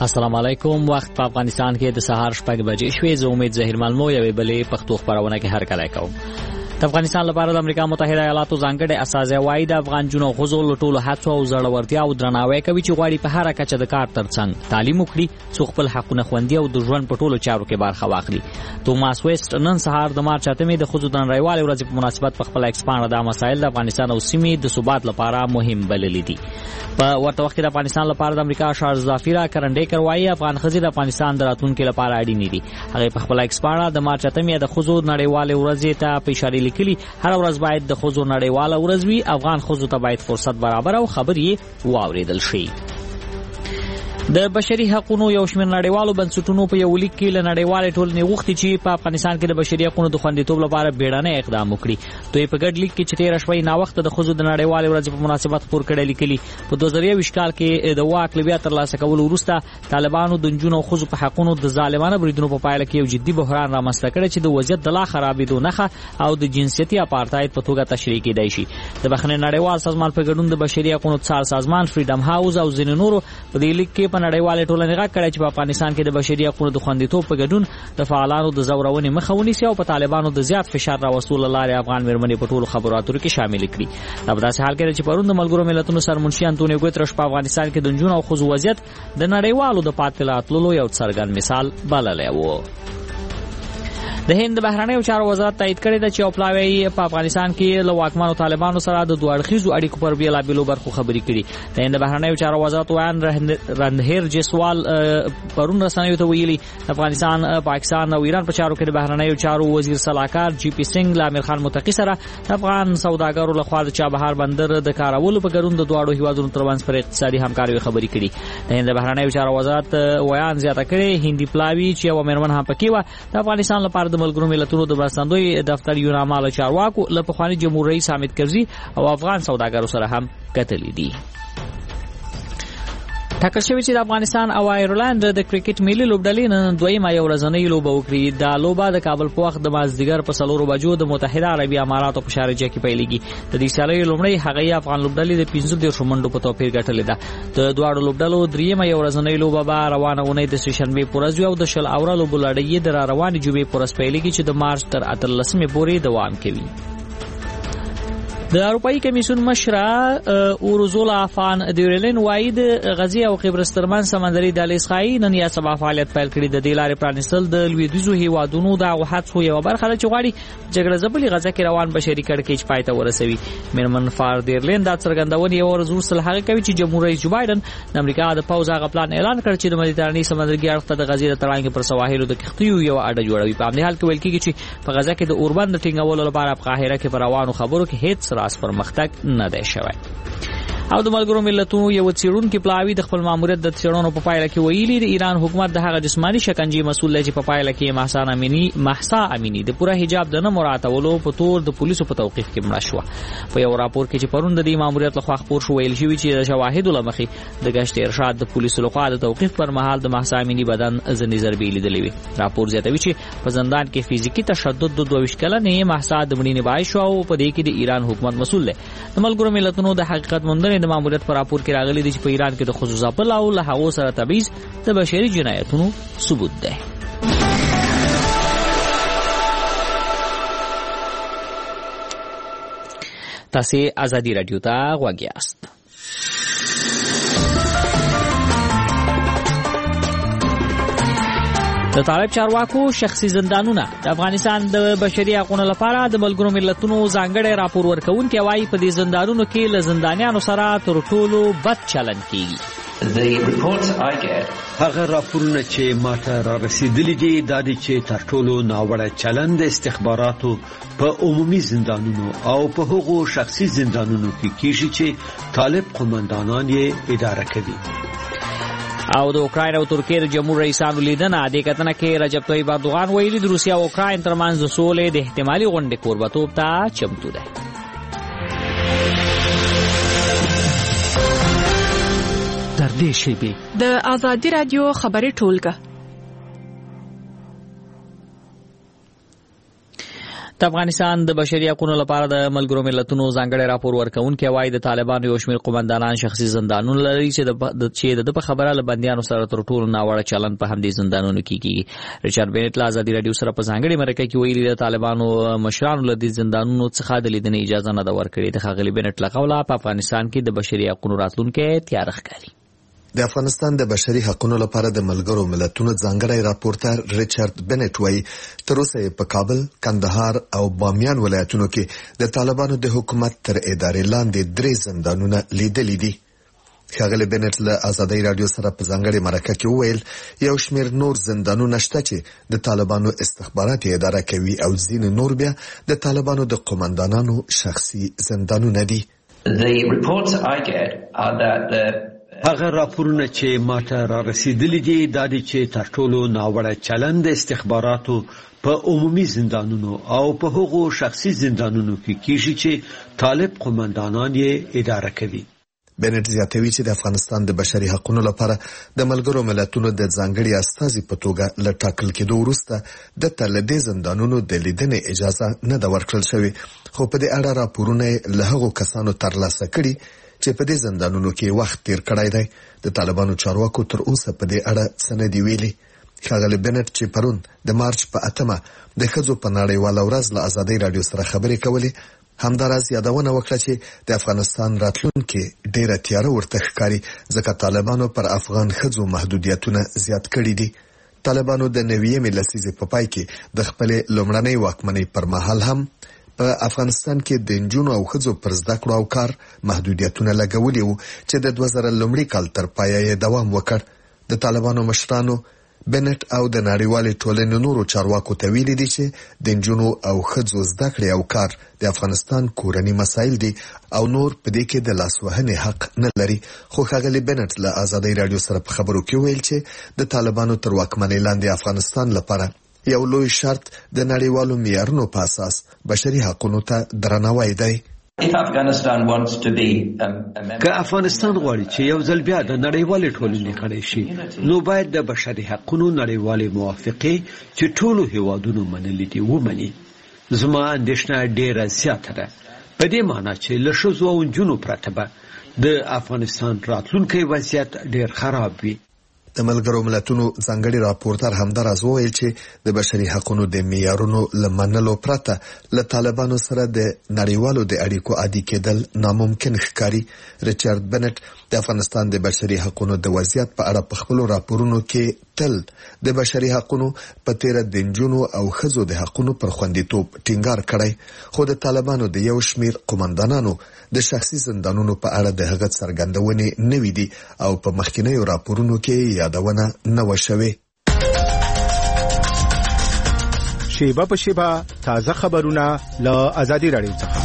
السلام علیکم. وخت په افغانستان کې د سهار 6 بجې شوې. زه امید ظهیر ملمو یوې بلې پښتو خبرونه کې هر کله کوم. د افغانستان لپاره د امریکا متحده ایالاتو ځانګړي استازی وايي د افغان جنو غزو لټولو هڅو او زړورتیا او درناوی کوي چې غواړي په هر کچه د کار ترڅنګ تعلیم وکړي، څو خپل حقونه خوندي او د ژوند په ټولو چارو کې برخه واخلي. توماس ویسټ نن سهار د مارچ 8 د خزو د نړیوالې ورځې په مناسبت په خپل ایکس باندې د مسایل د افغانستان او سیمې د ثبات لپاره مهم بللي دي. په ورته وخت کې د افغانستان لپاره د امریکا شاه ظافیرا کرنډیکر وايي افغان خزې د افغانستان د راتلونکو لپاره اړینې دي. هغه په خپل ایکس باندې د مارچ 8 د خزو نړیوالې ورځې ته په اشاره لیکلي هر ورځ باید د خزو نړیواله ورځ وي. افغان خزو ته باید فرصت برابر او خبرې واوریدل شي. د بشري حقوقو یو شمېر نړیوالو بنسټونو په یو لیک کې له نړیوالې ټولنې غوښتي چې په افغانستان کې د بشري حقوقو د خوندیتوب لپاره بیړنی اقدام وکړي. دوی په ګډ لیک کې چې 13 شپې نا وخت د خزو د نړیوالې ورځې په مناسبت خبر کړي لیکلي په 2021 کال کې د واک لبیا تر لاسه کول وروسته طالبانو د جنونو او خزو په حقوقو د ظالمانه بریدونو په پایله کې یو جدي بحران رامنځته کړی چې د وضعیت د لا خرابېدو نښه او د جنسیتي اپارټاید په توګه تشریح کېدای شي. د بخښنې نړیوال سازمان په ګډون د بشري حقوقو څار سازمان فریډم هاوس او ځینې نورو په دې لیک کې په نړیوالې ټولنې کړی چې په افغانستان کې د بشري حقوقو د خوندیتوب په ګډون د فعالانو د زورونې مخه ونیسي او په طالبانو د زیات فشار راوستلو لپاره افغان مېرمنې په ټولو خبرو اترو کې شامل کړي. دا په داسې حال کې چې پرون د ملګرو ملتونو سرمنشي انټونیو ګوترش په افغانستان کې د جنونو او ښځو وضعیت د نړیوالو د پاتې راتللو یو څرګند مثال بللی و. د هند بهرنیو چارو وزارت تایید کړی دی چې اوپلاوی په افغانستان کې له واکمنو طالبانو سره د دوه اړخیزو اړیکو پر بیلابیلو برخو خبرې کړي. د هند بهرنیو چارو وزارت ویان رندهیر جیسوال پرون رسنیو ته ویلي افغانستان، پاکستان او ایران په چارو کې د بهرنیو چارو وزیر صلاحکار جی پی سنگ له امیر خان متقی سره افغان سوداګرو لخوا د چابهار بندر د کارولو په ګډون د دواړو هیوادونو ترمنځ پر اقتصادي همکارۍ خبرې کړي. د هند بهرنیو چارو وزارت ویان زیاته کړي هندي پلاوی چې یو مېرمن هم پکې و د افغانستان لپاره ملګرو ملتونو د مرستندوی دفتر یونامال چارواکو له پخواني جمهور رئیس حامد کرزي او افغان سوداګرو سره هم کتلې دي. ټاکل شوی چې د افغانستان او ایرلند د کرکټ ملي لوبډلې نن دویمه یو ورځنۍ لوبه وکړي. دا لوبه د کابل په وخت د مازدیګر په 4 بجو د متحده عربي اماراتو په شارجه کې پیلېږي. د دې سالي لومړی هغه افغان لوبډلې د 15 منډو په توپیر ګټلې ده. د دواړو لوبډلو دریمه یو ورځنۍ لوبه به روانه ونې د سشنبه پورز او د شل اورلو بلړې د روانې جوبې پورز پیلېږي چې د مارچ تر 18 پورې دوام کوي. د اروپאי کمیسیون مشره اورزولا فان دیورلین وايي د غزې او قبرس ترمن سمندري دهلیز ښایي نن یا سبا فعالیت پیل کړي. د دې لارې پرانیستل د لویدیځو هیوادونو د هڅو یو برخه ده چې غواړي جګړه ځپلې غزه کې روان بشري کړکېچ پای ته ورسوي. میرمن فار دیورلین دا څرګندونه یو ورځ وروسته هغه کوي چې جمهور رئیس جو بایدن د امریکا د پوځ هغه پلان اعلان کړ چې د مدیترانې سمندرګي اړخ ته د غزې د تړانګې پر سواحلو د کښتیو یو اډه جوړوي. په همدې حال کې ویل کېږي چې په غزه کې د اوربند ټینګولو لپاره په قاهره کې پر روانو خبرو کې هیڅ راس پرمختګ نه دی شوی. او د ملګرو ملتونو یو څېړونکي پلاوی د خپل ماموریت د څېړنو په پایله کې ویلي د ایران حکومت د هغه جسمانی شکنجې مسؤل دی چې په پایله کې محسا امینی د پوره حجاب د نه مراعاتولو په تور د پولیسو په توقیف کې مړه شوه. په یو راپور کې چې پرون د دې ماموریت لخوا خپور شو ویل شوی چې د شواهدو له مخې د گشت ارشاد د پولیسو لخوا د توقیف پر مهال د محسا امینی بدن ځینې ضربې لیدلې وي. راپور زیاتوي چې په زندان کې فزیکی تشدد د 22 کلنې محسا د مړینې باعث شو او په دې کې د ایران حکومت مسؤل دی. د ملګرو ملتونو د حقیقت موندنې د ماموریت پر راپور کې راغلي دي چې په ایران کې د خصوصي ځپل او له هغو سره تبعیض د بشري جنایتونو ثبوت دی. تاسو ازادي رادیو ته غوږ یاست. د طالب چارواکو شخصي زندانونه د افغانستان د بشري حقوقو لپاره د ملګرو ملتونو ځانګړی راپور ورکوونکی وايي په دې زندانونو کې له زندانیانو سره تر ټولو بد چلند کیږي. هغه راپورونه چې ماته را رسیدلي دي دا دي چې تر ټولو ناوړه چلند استخباراتو په عمومي زندانونو او په هغو شخصي زندانونو کې کیږي چې طالب قومندانان یې اداره کوي. او د اوکراین او ترکیې د جمهور رئیسانو لیدنه د کتنه کې رجب طیب اردوغان ویلي د روسیا او اوکراین ترمنځ د سولې د احتمالي غونډې کوربتوب ته چمتو ده. در دې شیبې د ازادي رادیو خبري ټولګه د افغانستان د بشري حقوقو لپاره د ملګرو ملتونو ځانګړی راپور ورکوونکی وايي د طالبانو یو شمېر قومندانان شخصي زندانونه لري چې د خبره له بندیانو سره تر ټولو ناوړه چلند په همدې زندانونو کې کیږي. ریچارډ بینټ له ازادي رادیو سره په ځانګړي مرکه کې ویلي د طالبانو مشرانو له دې زندانونو څخه د لیدنې اجازه نه ده ورکړې. د ښاغلي بینټ له قوله په افغانستان کې د بشري حقوقو راتلونکی تیاره ښکاري. د افغانستان د بشري حقوقو لپاره د ملګرو ملتونو ځانګړی راپورټر ریچارډ بینټ وايي تر اوسه په کابل، کندهار او بامیان ولایتونو کې د طالبانو د حکومت تر ادارې لاندې 3 زندانونه لیدلي دي. ښاغلي بینټ له ازادي رادیو سره په ځانګړي مرکه کې وویل یو شمېر نور زندانونه شته چې د طالبانو استخباراتي اداره کوي او ځینې نور بیا د طالبانو د قومندانانو شخصي زندانونه دي. The reports I get are that هغه راپورونه چې ماته را رسیدلي دي دا دي چې تر ټولو ناوړه چلند استخباراتو په عمومي زندانونو او په هغو شخصي زندانونو کې کیږي چې طالب قومندانان یې اداره کوي. بینټ زیاتوي چې د افغانستان د بشري حقوقو لپاره د ملګرو ملتونو د ځانګړي استازي په توګه له ټاکل کېدو وروسته د تلدې زندانونو د لیدنې اجازه نه ده ورکړل شوې، خو په دې اړه راپورونه له هغو کسانو ترلاسه کړي چې په دې زندانونو کې وخت تیر کړی دی. د طالبانو چارواکو تر اوسه په دې اړه څه نه دی ویلي. ښاغلي بینټ چې پرون د مارچ په 8مه د ښځو په نړیواله ورځ له ازادي رادیو سره خبرې کولې همداراز یادونه وکړه چې د افغانستان راتلونکي ډیره تیاره ورته ښکاري ځکه طالبانو پر افغان ښځو محدودیتونه زیات کړي دي. طالبانو د 9مې لسیزې په پای کې د خپل لومړنۍ واکمنۍ پر مهال هم په افغانستان کې د نجونو او ښځو پر زده کړو او کار محدودیتونه لګولي وو چې د 2000 کال تر پایه یې دوام وکړ. د طالبانو مشرانو بینټ او د نړیوالې ټولنې نورو چارواکو ته ویلي دي چې د نجونو او ښځو زده کړې او کار د افغانستان کورني مسایل دي او نور په دې کې د لاسوهنې حق نه لري. خو ښاغلي بینټ له ازادي رادیو سره په خبرو کې ویل چې د طالبانو تر واکمنۍ لاندې افغانستان لپاره یو لوی شرط د نړیوالو معیارونو په اساس بشري حقوقو ته درناوی دی. که افغانستان غواړي چې یو ځل بیا د نړیوالې ټولنې غړی شي نو باید د بشري حقوقو نړیوالې موافقې چې ټولو هیوادونو منلي دي ومني. زما اندېښنه ډیره زیاته ده په دې معنی چې له ښځو او نجونو پرته به د افغانستان راتلونکی وضعیت ډیر خراب وي. د ملګرو ملتونو ځانګړي راپورټر همداراز وویل چې د بشري حقوقو د معیارونو لمنلو پرته له طالبانو سره د نړیوالو د اړیکو عادي کېدل ناممکن ښکاري. ریچارډ بینټ د افغانستان د بشري حقوقو د وضعیت په اړه په خپل راپورونو کې تل د بشري حقوقو په تیر د نجونو او ښځو د حقوقو پر خوندیتوب ټینګار کړی، خو د طالبانو د یو شمیر قومندانانو د شخصي زندانونو په اړه د هغه څرګندونې نوې دي او په مخکینیو راپورونو کې یادونه نه و شوې. شیبه په شیبه تازه خبرونه له ازادي رادیو څخه.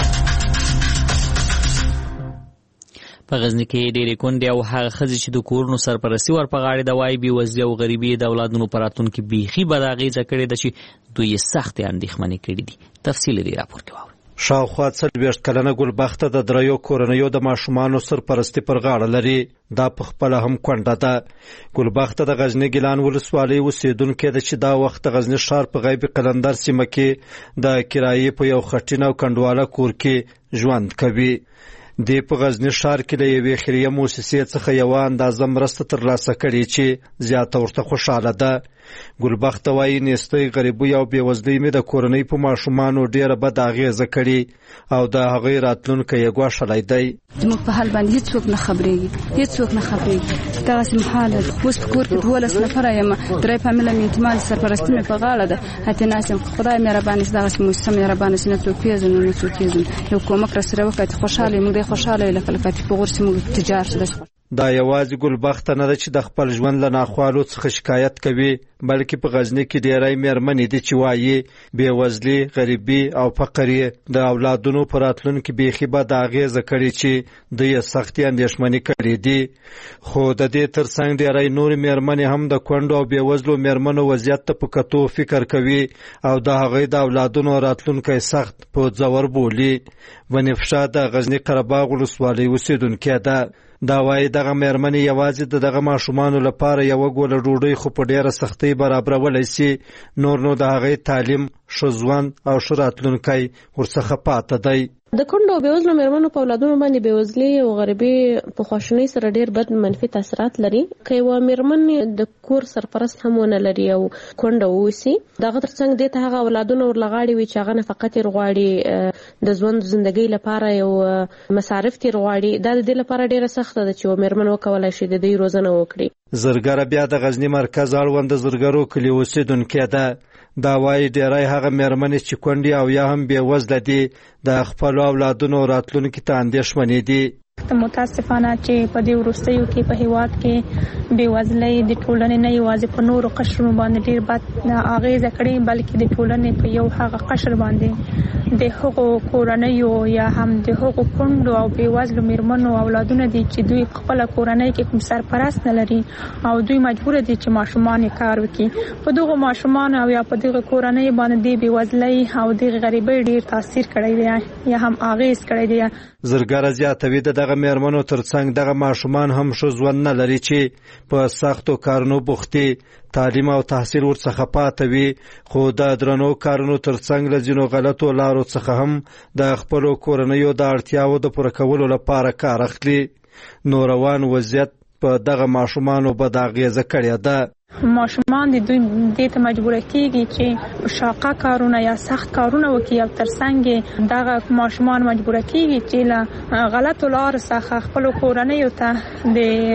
په غزنی کې ډېرې کونډې او هغه ښځې چې د کورونو سرپرستي ور په غاړه ده وایي بېوزلي او غریبي د اولادونو په راتلونکي بیخي بد اغېزه کړې ده چې دوی یې سختې اندېښمنې کړي دي. تفصیل دې راپور کې واورئ. شاوخوا 40 کلنه ګلبخته د دریو کورنیو د ماشومانو سرپرستی پر غاړه لري. دا په خپل هم کونډه ده. ګلبخته د غزنی ګیلان ولسوالۍ اوسیدونکې ده چې دا وخت د غزنی ښار په غیب قلندر سیمه کې د کرایې په یو خټین او کنډواله کور کې ژوند کوي. د په غزنی ښار کې له یوې خیریه مؤسسې څخه یو اندازه مرسته ترلاسه کړې چې زیاته ورته خوشاله ده. ګلبخته وایي نیستۍ، غریبۍ او بېوزلۍ مې د کورنۍ په ماشومانو ډېره بد اغېزه کړې او د هغوی راتلونکی یې ګواښلی دی. زموږ په حال باندې هیڅوک نه خبرېږي. دغسې محال ده. اوس په کور کې 12 نفره یم، 3 فامیله مې احتمال سرپرستي مې په غاړه ده. هاتې ناست یم. خدای مهربانه شي، دغسې مؤسسه مهربانه شي، نه څوک پېژنو نه څوک یو کومک راسره وکړي. خوشحاله یم، موږ دی خوشحاله یو لکه کتې په غور چې موږ تجار شو. دا یوازې ګلبخته نه ده چې د خپل ژوند له ناخوالو څخه شکایت کوي، بلکې په غزنی کې ډېری مېرمنې دي چې وایي بېوزلي، غریبي او فقر یې د اولادونو په راتلونکي بیخي بد اغېزه کړې چې دوی یې سختې اندېښمنې کړې دي. خو د دې ترڅنګ ډېری نورې مېرمنې هم د کونډو او بېوزلو مېرمنو وضعیت ته په کتو فکر کوي او د هغوی د اولادونو راتلونکی سخت په ځور بولي. بنفشه د غزنی قره باغ ولسوالۍ اوسېدونکې ده. دا وايي دغه مېرمنې یوازې دغه ماشومانو لپاره یو ګوله ډوډۍ خو په ډیره سختۍ برابرولای شي، نور نو د هغې تعلیم، ښه ژوند او ښه راتلونکی ورڅخه پاته دی. د کونډو او بېوزلو مېرمنو په اولادونو باندې بېوزلي او غریبي په خواشینۍ سره ډېر بد منفي تاثیرات لري. که یوه مېرمن د کور سرپرست هم ونه لري او کونډه واوسي، دغه ترڅنګ دې ته هغه اولادونه ورلغاړي وي چې هغه نفقه ترې غواړي، د ژوند زندګۍ لپاره یو مصارف ترې غواړي. دا د دې لپاره ډېره سخته ده چې یوه مېرمن وکولی شي د دوی روزنه وکړي. زرګره بیا د غزني مرکز اړوند زرګرو کلي اوسېدونکې ده. دا وايي ډېری هغه مېرمنې چې کونډې او یا هم بېوزله دي د خپلو اولادونو راتلونکي ته اندېښمنې دي. متاسفانه چې په دې وروستیو کې په هیواد کې بېوزلۍ د ټولنې نه یوازې په نورو قشرونو باندې ډېر بد اغېزه کړې، بلکې د ټولنې په یو هغه قشر باندې د هغو کورنیو یا هم د هغو کونډو او بېوزلو مېرمنو اولادونه دي چې دوی خپله کورنۍ کې کوم سرپرست نه لري او دوی مجبور دي چې ماشومان یې کار وکړي. په دغو ماشومانو او یا په دغه کورنۍ باندې د بېوزلۍ او د غریبۍ ډېر تاثیر کړی دی یا هم اغېز کړی دی. زرګره زیاتوي دغه مېرمنو ترڅنګ دغه ماشومان هم ښه ژوند نه لري چې په سختو کارونو بوختي، تعلیم او تحصیل ورڅخه پاته وي، خو د درنو کارونو ترڅنګ له ځینو غلطو لارو څخه هم د خپلو کورنیو د اړتیاوو د پوره کولو لپاره کار اخلي. نو روان وضعیت په دغه ماشومانو بد اغېزه کړې ده. ماشومان د دوی دې ته مجبور کیږي چې شاقه کارونه یا سخت کارونه وکړي او ترڅنګ دغه ماشومان مجبور کیږي چې له غلطو لارو څخه خپل کورنیو ته د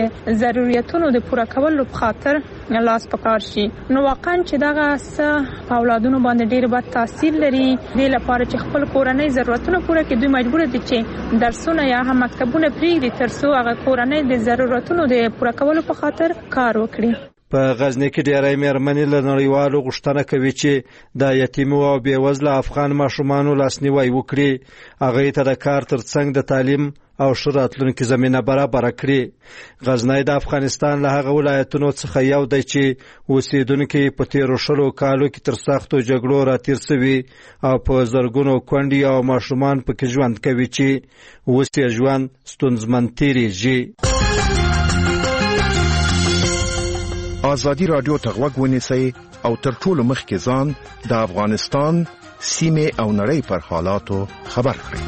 ضرورتونو د پوره کولو په خاطر لاس پکار شي. نو واقعا چې دغه څه په اولادونو باندې ډېر بد تاثیر لري. دې لپاره چې خپل کورنۍ ضرورتونه پوره کړي دوی مجبور دي چې درسونه یا هم مکتبونه پرېږدي تر څو هغه کورنۍ د ضرورتونو د پوره کولو په خاطر کار وکړي. په غزني کې ډېری مېرمنې له نړیوالو غوښتنه کوي چې د یتیمو او بېوزله افغان ماشومانو لاسنیوی وکړي، هغوی ته د کار ترڅنګ د تعلیم او ښه راتلونکي زمینه برابره کړي. غزنی د افغانستان له هغه ولایتونو څخه یو دی چې اوسېدونکي په تېرو 20 کالو کې تر سختو جګړو راتېر سوي او په زرګونو کونډې او ماشومان پکې ژوند کوي چې اوس یې ژوند ستونزمن تېرېږي. ازادي راډیو ته غوږ ونیسئ او تر ټولو مخکې ځان د افغانستان سیمې او نړۍ پر حالاتو خبر کړئ.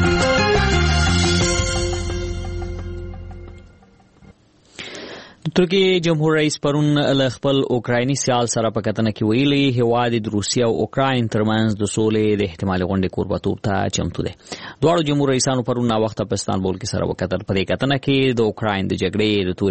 ترکیه جمهور رئیس پرون له خپل اوکرایني سیال سره په کتنه کې ویلي هیواد د روسیې او اوکراین ترمنځ د سولې د احتمالي غونډې کوربتوب ته چمتو دی. دواړو جمهور رئیسانو پرون ناوخته په استانبول کې سره وکتل. په دې کتنه کې د اوکراین د جګړې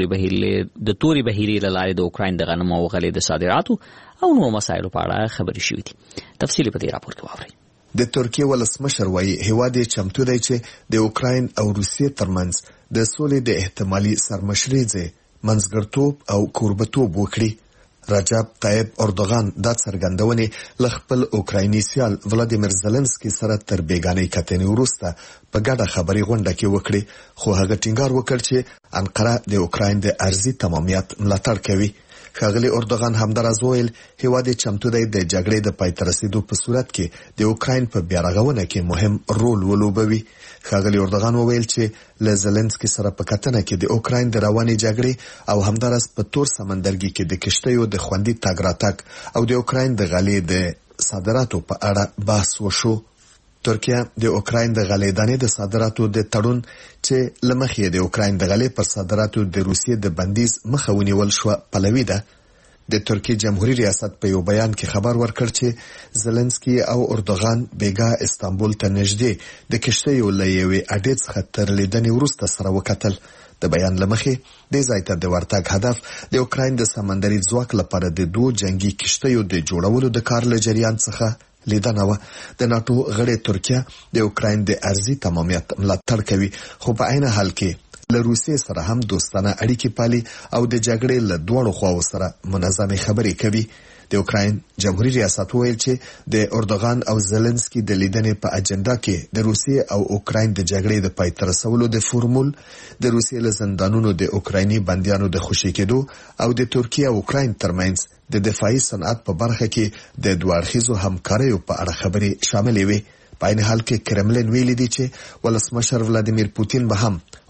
د توري بهیرې له لارې د اوکراین د غنمو او غلې د صادراتو او نورو مسایلو په اړه خبرې شوې دي. تفصیل په دې راپور کې واورئ. د ترکیه ولسمشر وايي هیواد چمتو دی چې د اوکراین او روسیې ترمنځ د سولې د احتمالي سرمشرۍ منځګړتوب او کوربتوب وکړي. رجب طیب اردوغان دا څرګندونې له خپل اوکرایني سیال ولادیمیر زلنسکي سره تر بیګانۍ کتنې وروسته په ګډه خبري غونډه کې وکړي، خو هغه ټینګار وکړ چې انقره د اوکراین د ارضي تمامیت ملاتړ کوي. ښاغلي اردوغان همداراز ویل هیواد چمتو دی د جګړې د پای ته رسیدو په صورت کې د اوکراین په بیارغونه کې مهم رول ولوبوي. ښاغلي اردوغان وویل چې له زلنسکي سره په کتنه کې د اوکراین د روانې جګړې او همداراز په تور سمندرګي کې د کشتیو د خوندي تګ راتګ او د اوکراین د غلې د صادراتو په اړه بحث وشو. ترکیه د اوکراین د غلې دانې د صادراتو د تړون چې لمخې د اوکراین د غلې پر صادراتو د روسیې د بندیز مخه ونیول شو پلوي ده. د ترکیه جمهوریت ریاست په یو بیان کې خبر ورکړ چې زلنسکي او اردوغان بیګا استانبول ته نږدې د کشتیو له یوې اډې څخه تر لیدنې وروسته سره وکتل. د بیان لمخې د ځای ته د ورتګ هدف د اوکراین د سمندري ځواک لپاره د دوه جنگي کشتیو د جوړولو د کار له جریان څخه لیدنه و. د ناتو غړي ترکیه د اوکراین د ارضي تمامیت ملاتړ کوي، خو په عین حال کې له روسیې سره هم دوستانه اړیکې پالي او د جګړې له دوړو خواو سره منظمه خبرې کوي. د اوکراین جمهوریت ریاست ویل چې د اردوغان او زلنسکي د لیدنې په اجنډا کې د روسیې او اوکراین د جګړې د پای ته رسولو د فورمول، د روسیې له زندانونو د اوکرایني بندیانو د خوشي کېدو او د ترکیه او اوکراین ترمنځ د دفاعي صنعت په برخه کې د دوه اړخیزو همکاریو په اړه خبرې شاملې وي. په عین حال کې کرملین ویلي دی چې ولسمشر ولادیمیر پوتین به هم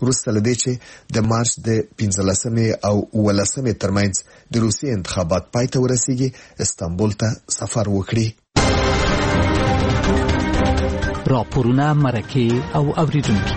وروسته لدې چې د مارچ د 15 او 18 ترمنځ د روسیې انتخابات پای ته ورسیږي استانبول ته سفر وکړي. راپورونه مرکه او اوریدونکو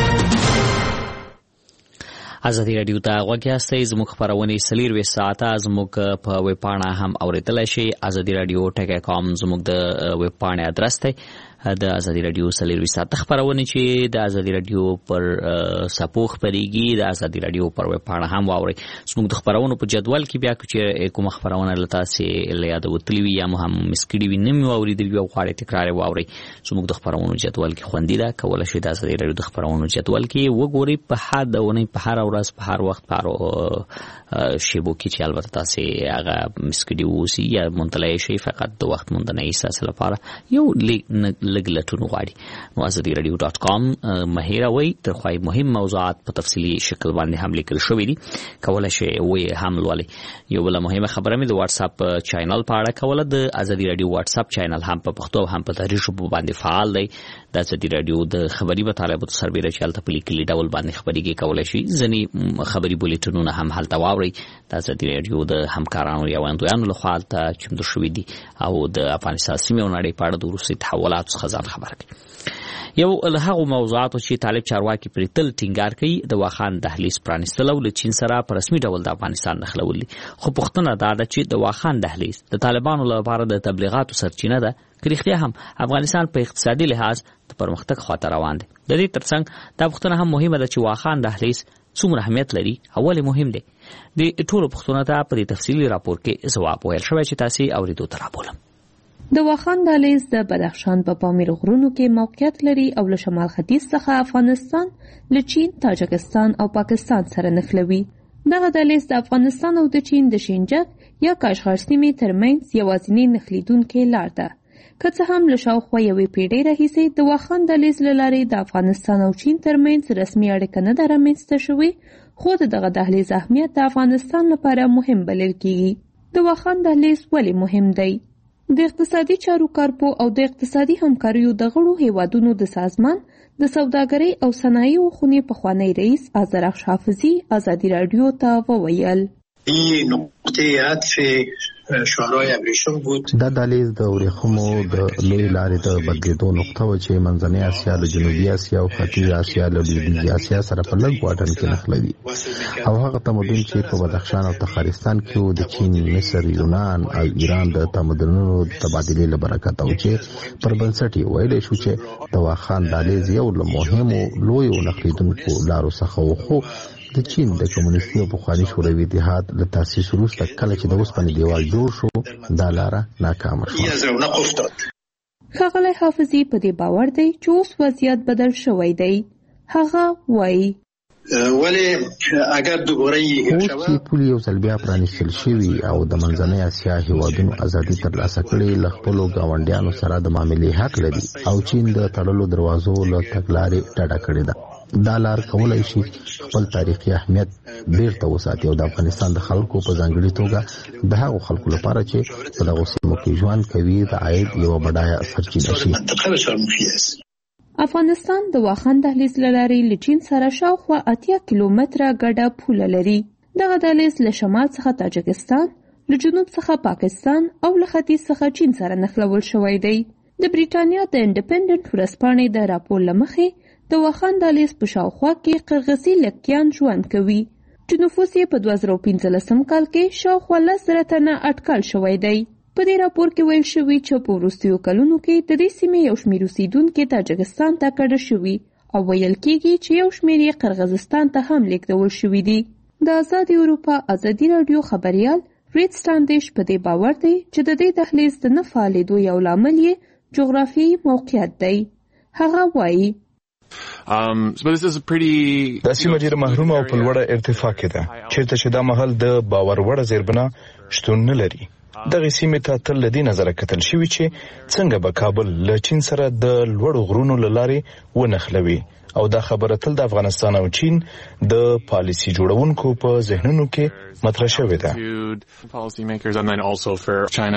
ازادي رادیو ته غوږ یاستئ. زموږ خبرونه 24 ساعته زموږ په ویب پاڼه هم اوریدلای شئ. ازادي رادیو ټک.com زموږ د ویب پاڼې ادرس دی. د ازادي رادیو 24 ساعته خبرونه چې د ازادي رادیو پر سپو خبريږي د ازادي رادیو پر ویب پاڼه هم واوري. زموږ د خبرونو په جدول کې بیا چې کوم خبرونه لته سي لیاد وتلی وي یا هم مسکړي وي نیم اوریدل وي او غواړي تکرار واوري. زموږ د خبرونو جدول کې خوندې ده. کولای شئ د ازادي رادیو د خبرونو جدول کې وګورئ په حد ونه په هر ورځ په هر وخت په شیبو کې چې البته تاسو هغه مسکړي وسی یا منتلای شي فقط د وخت مونږ نه ایساس لپاره یو لګلټونو غواړي. نو azadiaradio.com مهیروي تر خوای مهم موضوعات په تفصیلی شکل باندې هم لیکل شوی دي. کولای شئ وې هم لولي. یو بل مهمه خبره مې د واتس اپ چینل په اړه کوله. د ازادي رادیو واتس اپ چینل هم په پښتو هم په دری ژبه باندې فعال دی. د ازادي رادیو د خبري مطالبه سربېره چې الته په لیکلي ډول باندې خبريږي. کولای شئ ځنی خبري بولیټنونه هم هلته واوري. د ازادي رادیو د همکارانو یا وندویانو لخوا ته چمتو شوې دي او د افغانستان سیمې او نړۍ په اړه د روسي تحولات څخه ځان خبر کړي. یو له هغه موضوعاتو چې طالب چارواکي پر تل ټینګار کوي د واخان دهلیز پرانیستل او له چین سره په رسمي ډول د افغانستان نخلولي. خو پښتنه دا ده چې د واخان دهلیز د طالبانو لپاره د تبلیغاتو سرچینه ده. کریختیا هم افغانستان په اقتصادي لحاظ د پرمختګ خاطر روان دی. د دې ترڅنګ دا پښتنه هم مهمه ده چې واخان دهلیز څومره اهمیت لري او ولې مهم دی. د ټولو پښتنو ته په تفصیلی راپور کې ځواب ویل شوی چې تاسو اوریدو تر راپورم. د واخان دهلیز د بدخشان په پامیر غرونو کې موقعیت لري او له شمال ختیځ څخه افغانستان له چین، تاجکستان او پاکستان سره نښلوي. دغه دهلیز د افغانستان او د چین د شینجک یا کاشغر سیمې ترمنځ یوازینی نښلیدونکې لار ده. که څه هم له شاوخوا یوې پیړۍ راهیسې د واخان دهلیز له لارې د افغانستان او چین ترمنځ رسمي اړیکه نه ده رامنځته شوې، خو د دغه دهلیز اهمیت د افغانستان لپاره مهم بلل کېږي. د واخان دهلیز ولې مهم دی؟ د اقتصادي چارو کارپو او د اقتصادي همکاریو د غړو هیوادونو د سازمان د سوداګرۍ او صنایعو خونې پخوانی رئیس آذرخش حافظي ازادي رادیو ته وویل. این نقطه عطف شورای ابریشم بود. دا دهلیز د ورېښمو د لوی لارې د بدلېدو نقطه و چې منځنۍ اسیا له جنوبي اسیا او ختیځ اسیا له لویدیځې اسیا سره په لږ واټن کې نښلوي او هغه تمدن چې په بدخشان او تخارستان کې و د چین، مصر، یونان او ایران د تمدنونو تبادلې له برکته و چې پر بنسټ یې ویلی شو چې د واخان دهلیز یو له مهمو لویو نښلېدونکو لارو څخه و. خو د چین د کمونیستي او پخواني شوروي اتحاد له تاسیس وروسته کله چې د اوسپنې دیوال جوړ شو دا لاره ناکامه شوه. ښاغلی حافظي په دې باور دی چې اوس وضعیت بدل شوی دی. هغه وایي ولی اگر دوباره چې پولې یو ځل بیا پرانیستل شوي او د منځنۍ اسیا هیوادونو ازادي ترلاسه کړې له خپلو ګاونډیانو سره د معاملې حق لري او چین د تړلو دروازو له تګلارې ډډه کړې ده. دا لار کولای شي خپل تاریخي اهمیت بیرته وساتي او د افغانستان د خلکو په ځانګړي توګه د هغو خلکو لپاره چې په دغو سیمو کې ژوند کوي د عاید یوه بډایه سرچینه شي. افغانستان د واخان دهلیز له لارې له چین سره شاوخوا 80 کیلومتره ګډه پوله لري. دغه دهلیز له شمال څخه تاجکستان، له جنوب څخه پاکستان او له ختیځ څخه چین سره نښلول شوی دی. د بریټانیا د انډیپندنت ورځپاڼې د راپور له مخې د واخان دهلیز په شاوخوا کې قرغیزي لکیان ژوند کوي چې نفوس یې په 2015 کال کې شاوخوا 10,000 تنه اټکل شوی دی. په دې راپور کې ویل شوي چې په وروستیو کلونو کې د دې سیمې یو شمېر اوسیدونکي تاجکستان ته کډه شوي او ویل کېږي چې یو شمېر یې قرغیزستان ته هم لیږدول شوي دي. د ازادي اروپا ازادي رادیو خبریال ریډ سټانډیش په دې باور دی چې د دې دهلیز د نه فعالېدو یو لامل یې جغرافیایي موقعیت دی. هغه وایي دا سیمه ډېره محرومه او په لوړه ارتفاع کې ده چېرته چې دا مهال د باور وړ زیربنا شتون نه لري. دغه سیمې ته تل له دې نظره کتل شوي چې څنګه به کابل له چین سره د لوړو غرونو له لارې ونښلوي او دا خبره تل د افغانستان او چین د پالیسي جوړونکو په ذهنونو کې مطرح شوې ده.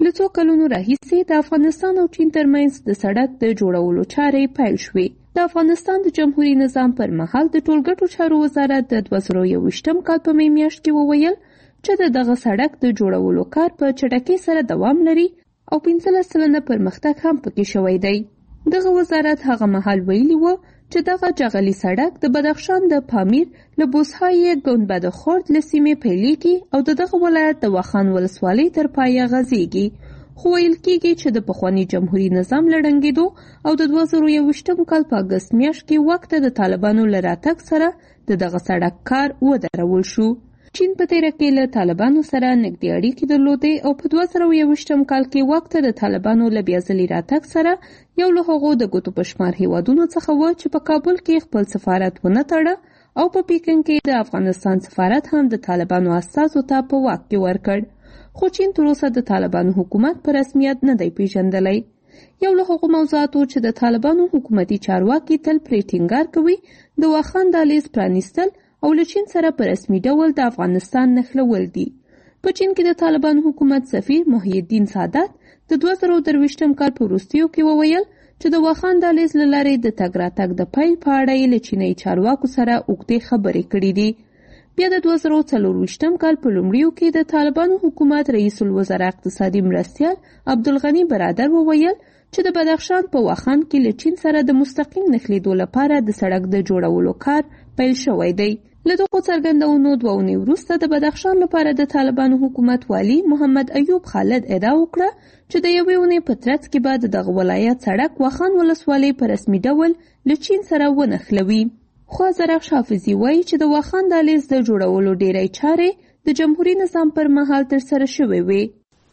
له څو کلونو راهیسې د افغانستان او چین ترمنځ د سړک د جوړولو چارې پیل شوې. د افغانستان د جمهوریت نظام پر مهال د ټولګټو چارو وزارت د 2021 کال په می میاشت کې وویل چې دغه سړک د جوړولو کار په چټکۍ سره دوام لري او 15% پرمختګ هم پکې شوی دی. دغه وزارت هغه مهال ویلي و چې دغه جغلي سړک د بدخشان د پامیر له بوسهای ګنبد خورد له سیمې پیلېږي او دغه ولایت د واخان ولسوالۍ تر پایه غځېږي. خو ویل کېږي چې د پخواني جمهوریت نظام له ړنګېدو او د 2021 کال په اګست میاشت کې وخت د طالبانو له راتګ سره دغه سړک کار ودرول شو. چین په تیره کې له طالبانو سره نږدې اړیکې درلودې او په 2021 کال کې وخت د طالبانو له بیا ځلې راتګ سره یو له هغو د ګوتو په شمار هیوادونو څخه و چې په کابل کې خپل سفارت ونه تړه او په پیکن کې د افغانستان سفارت هم د طالبانو استازو ته په واک کې ورکړ. خو چین تر اوسه د طالبانو حکومت په رسمیت نه دی پیژندلی. یو له هغو موضوعاتو چې د طالبانو حکومتي چارواکي تل پرې ټینګار کوي د واخان دهلیز پرانیستل او له چین سره په رسمي ډول د افغانستان نښلول دي. په چین کې د طالبانو حکومت سفیر محی الدین سادات د 2023 کال په وروستیو کې وویل چې د واخان دهلیز له لارې د تګ راتګ د پیل په اړه یې له چینایي چارواکو سره اوږدې خبرې کړې دي. بیا د 2024 کال په لومړیو کې د طالبانو حکومت رئیس الوزرا اقتصادي مرستیال عبدالغني برادر وویل چې د بدخشان په واخان کې له چین سره د مستقیم نښلېدو لپاره د سړک د جوړولو کار پیل شوی دی. له دغو څرګندونو 2 اونۍ وروسته د بدخشان لپاره د طالبانو حکومت والی محمد ایوب خالد ادعا وکړه چې د یوې اونۍ په ترڅ کې به دغه ولایت سړک واخان ولسوالۍ په رسمي ډول له چین سره ونښلوي. خو زرغ حافظي وایي چې د واخان دهلیز د جوړولو ډېری چارې د جمهوریت نظام پر مهال ترسره شوې وې.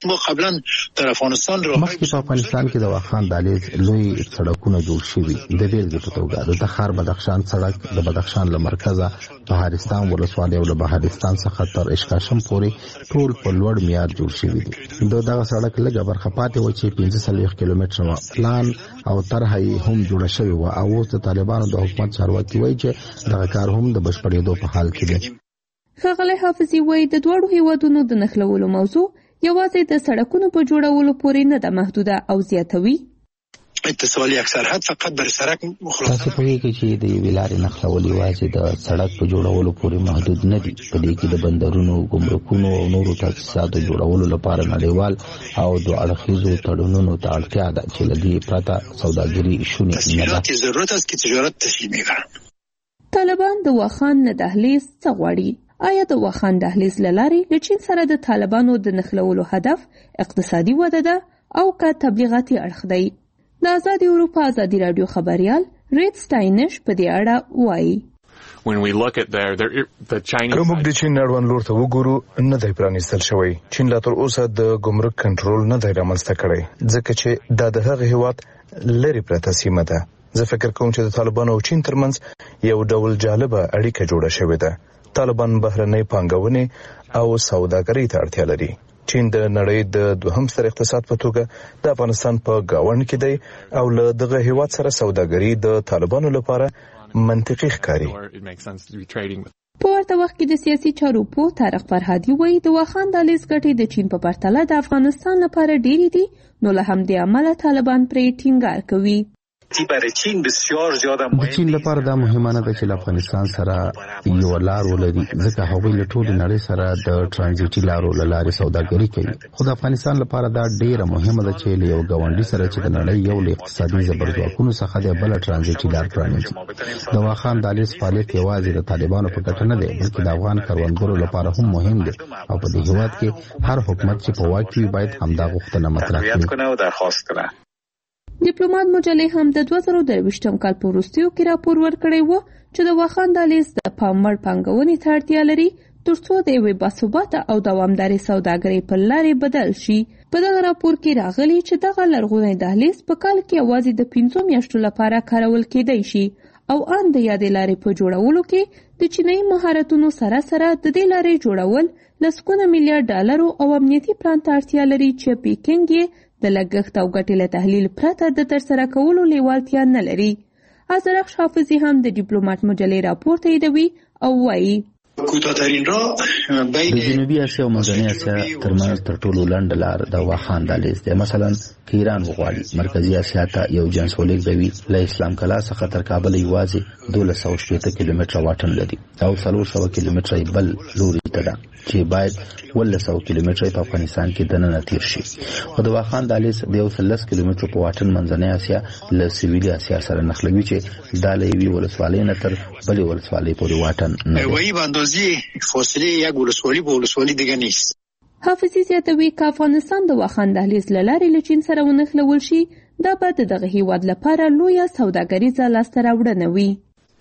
مخکې په افغانستان کې د واخان دهلیز لوی سړکونه جوړ شوي. د بیلګې په توګه د تخار بدخشان سړک د بدخشان له مرکزه بهارستان ولسوالۍ او له بهارستان څخه تر اشکاشم پورې ټول په لوړ معیار جوړ شوي دي. دغه سړک لږه برخه پاتې و چې 45 کیلومتره پلان او طرحه هم جوړه شوې وه او اوس د طالبانو د حکومت چارواکي وایي چې دغه کار هم د بشپړېدو په حال کې دی. ښاغلی حافظي وایي د دواړو هیوادونو د نښلولو موضوع یوازې د سړکونو په جوړولو پورې نه ده محدوده او زیاتوي اتصالي اکثریت فقط بر سړک مخالفت. تاسو پوهیږئ چې د یوې لارې نښلول یوازې د سړک په جوړولو پورې محدود نه دي. په دې کې د بندرونو، ګمرکونو او نورو تاسیساتو جوړولو لپاره نړیوال او دوه اړخیزو تړونونو ته اړتیا ده چې له دې پرته سوداګري شونې نه ده. ضرورت است که تجارت تسهیل می‌کنند. طالبان د واخان نه دهلیز څه غواړي؟ آیا د واخان دهلیز له لارې له چین سره د طالبانو د نښلولو هدف اقتصادي وده ده او که تبلیغاتي اړخ دی؟ د آزادې اروپا ازادي راډیو خبریال ریډ سټاینش په دې اړه وایي. که موږ د چین اړوند لور ته وګورو، نه دی پرانیستل شوی. چین لا تر اوسه د ګمرک کنټرول نه دی رامنځته کړی ځکه چې دا د هغه هیواد لرې پرته سیمه ده. زه فکر کوم چې د طالبانو او چین ترمنځ یو ډول جالبه اړیکه جوړه شوې ده. طالبان بهرنۍ پانګونې او سوداګرۍ ته اړتیا لري. چین د نړۍ د دوهم ستر اقتصاد په توګه د افغانستان په گاونډ کې دی او له دغه هیواد سره سوداګري د طالبانو لپاره منطقي ښکاري. په ورته وخت کې د سیاسي چارو په طارق فرهادي وایي د واخان دهلیز ګټې د چین په پرتله د افغانستان لپاره ډېرې دي، نو له همدې امله طالبان پرې ټینګار کوي. د چین لپاره دا مهمه نه ده چې له افغانستان سره یو لار ولري ځکه هغوی له ټولې نړۍ سره د ترانزیټي لارو له لارې سوداګري کوي. خو د افغانستان لپاره دا ډیره مهمه ده چې له یو ګاونډي سره چې د نړۍ یو له اقتصادي زبرځواکونو څخه د بل ترانزیټي لار پرانیزي. د واخان دهلیز فعالیت یوازې د طالبانو په ګټه نه دی بلکې د افغان کروندګرو لپاره هم مهم دی او په دې هیواد کې هر حکومت چې په واک وي باید همدا غوښتنه مطرح کړي. ډیپلوماټ مجلې هم د 2023 کال په وروستیو کې راپور ورکړی و چې د واخان دهلیز د پام وړ پانګونې ته اړتیا لري ترڅو د یوې باثباته او دوامدارې سوداګرۍ په لارې بدل شي. په دغه راپور کې راغلي چې دغه لرغونی دهلیز په کال کې یوازې د 5 میاشتو لپاره کارول کېدای شي او ان د یادې لارې په جوړولو کې د چینایي مهارتونو سره سره د دې لارې جوړول لسګونه میلیارډ ډالرو او امنیتي پلان ته اړتیا لري چې پیکنګ یې د لګښت او ګټې له تحلیل پرته د ترسره کولو لیوالتیا نه لري. ازرق حافظي هم د ډیپلوماټ مجلې راپور تاییدوي او وایي کوتاه‌ترین راه بین د جنوبي اسیا او منځنۍ اسیا ترمنځ تر ټولو لنډ لار د واخان دهلیز دی. مثلا که ایران وغواړي مرکزی اسیا ته یو جنس ولېږدوي، له اسلام کلا څخه تر کابل یوازې 1260 کیلومتره واټن لري او 400 کیلومتره بل لوري ته ده چې باید 1200 کیلومتره په افغانستان کې دننه تیر شي. او د واخان دهلیز د 110 کیلومتره په واټن منځنۍ اسیا له سویلي اسیا سره نښلوي چې دا له یوې ولسوالۍ نه تر بلې ولسوالۍ پورې واټن نه وایي په اندازې فاصله یک ولسوالۍ په ولسوالۍ دیگه نیست. حافظي زیاتوي که افغانستان د واخان دهلیز له لارې له چین سره ونښلول شي، دا به د دغه هیواد لپاره لویه سوداګریزه لاسته راوړنه وي.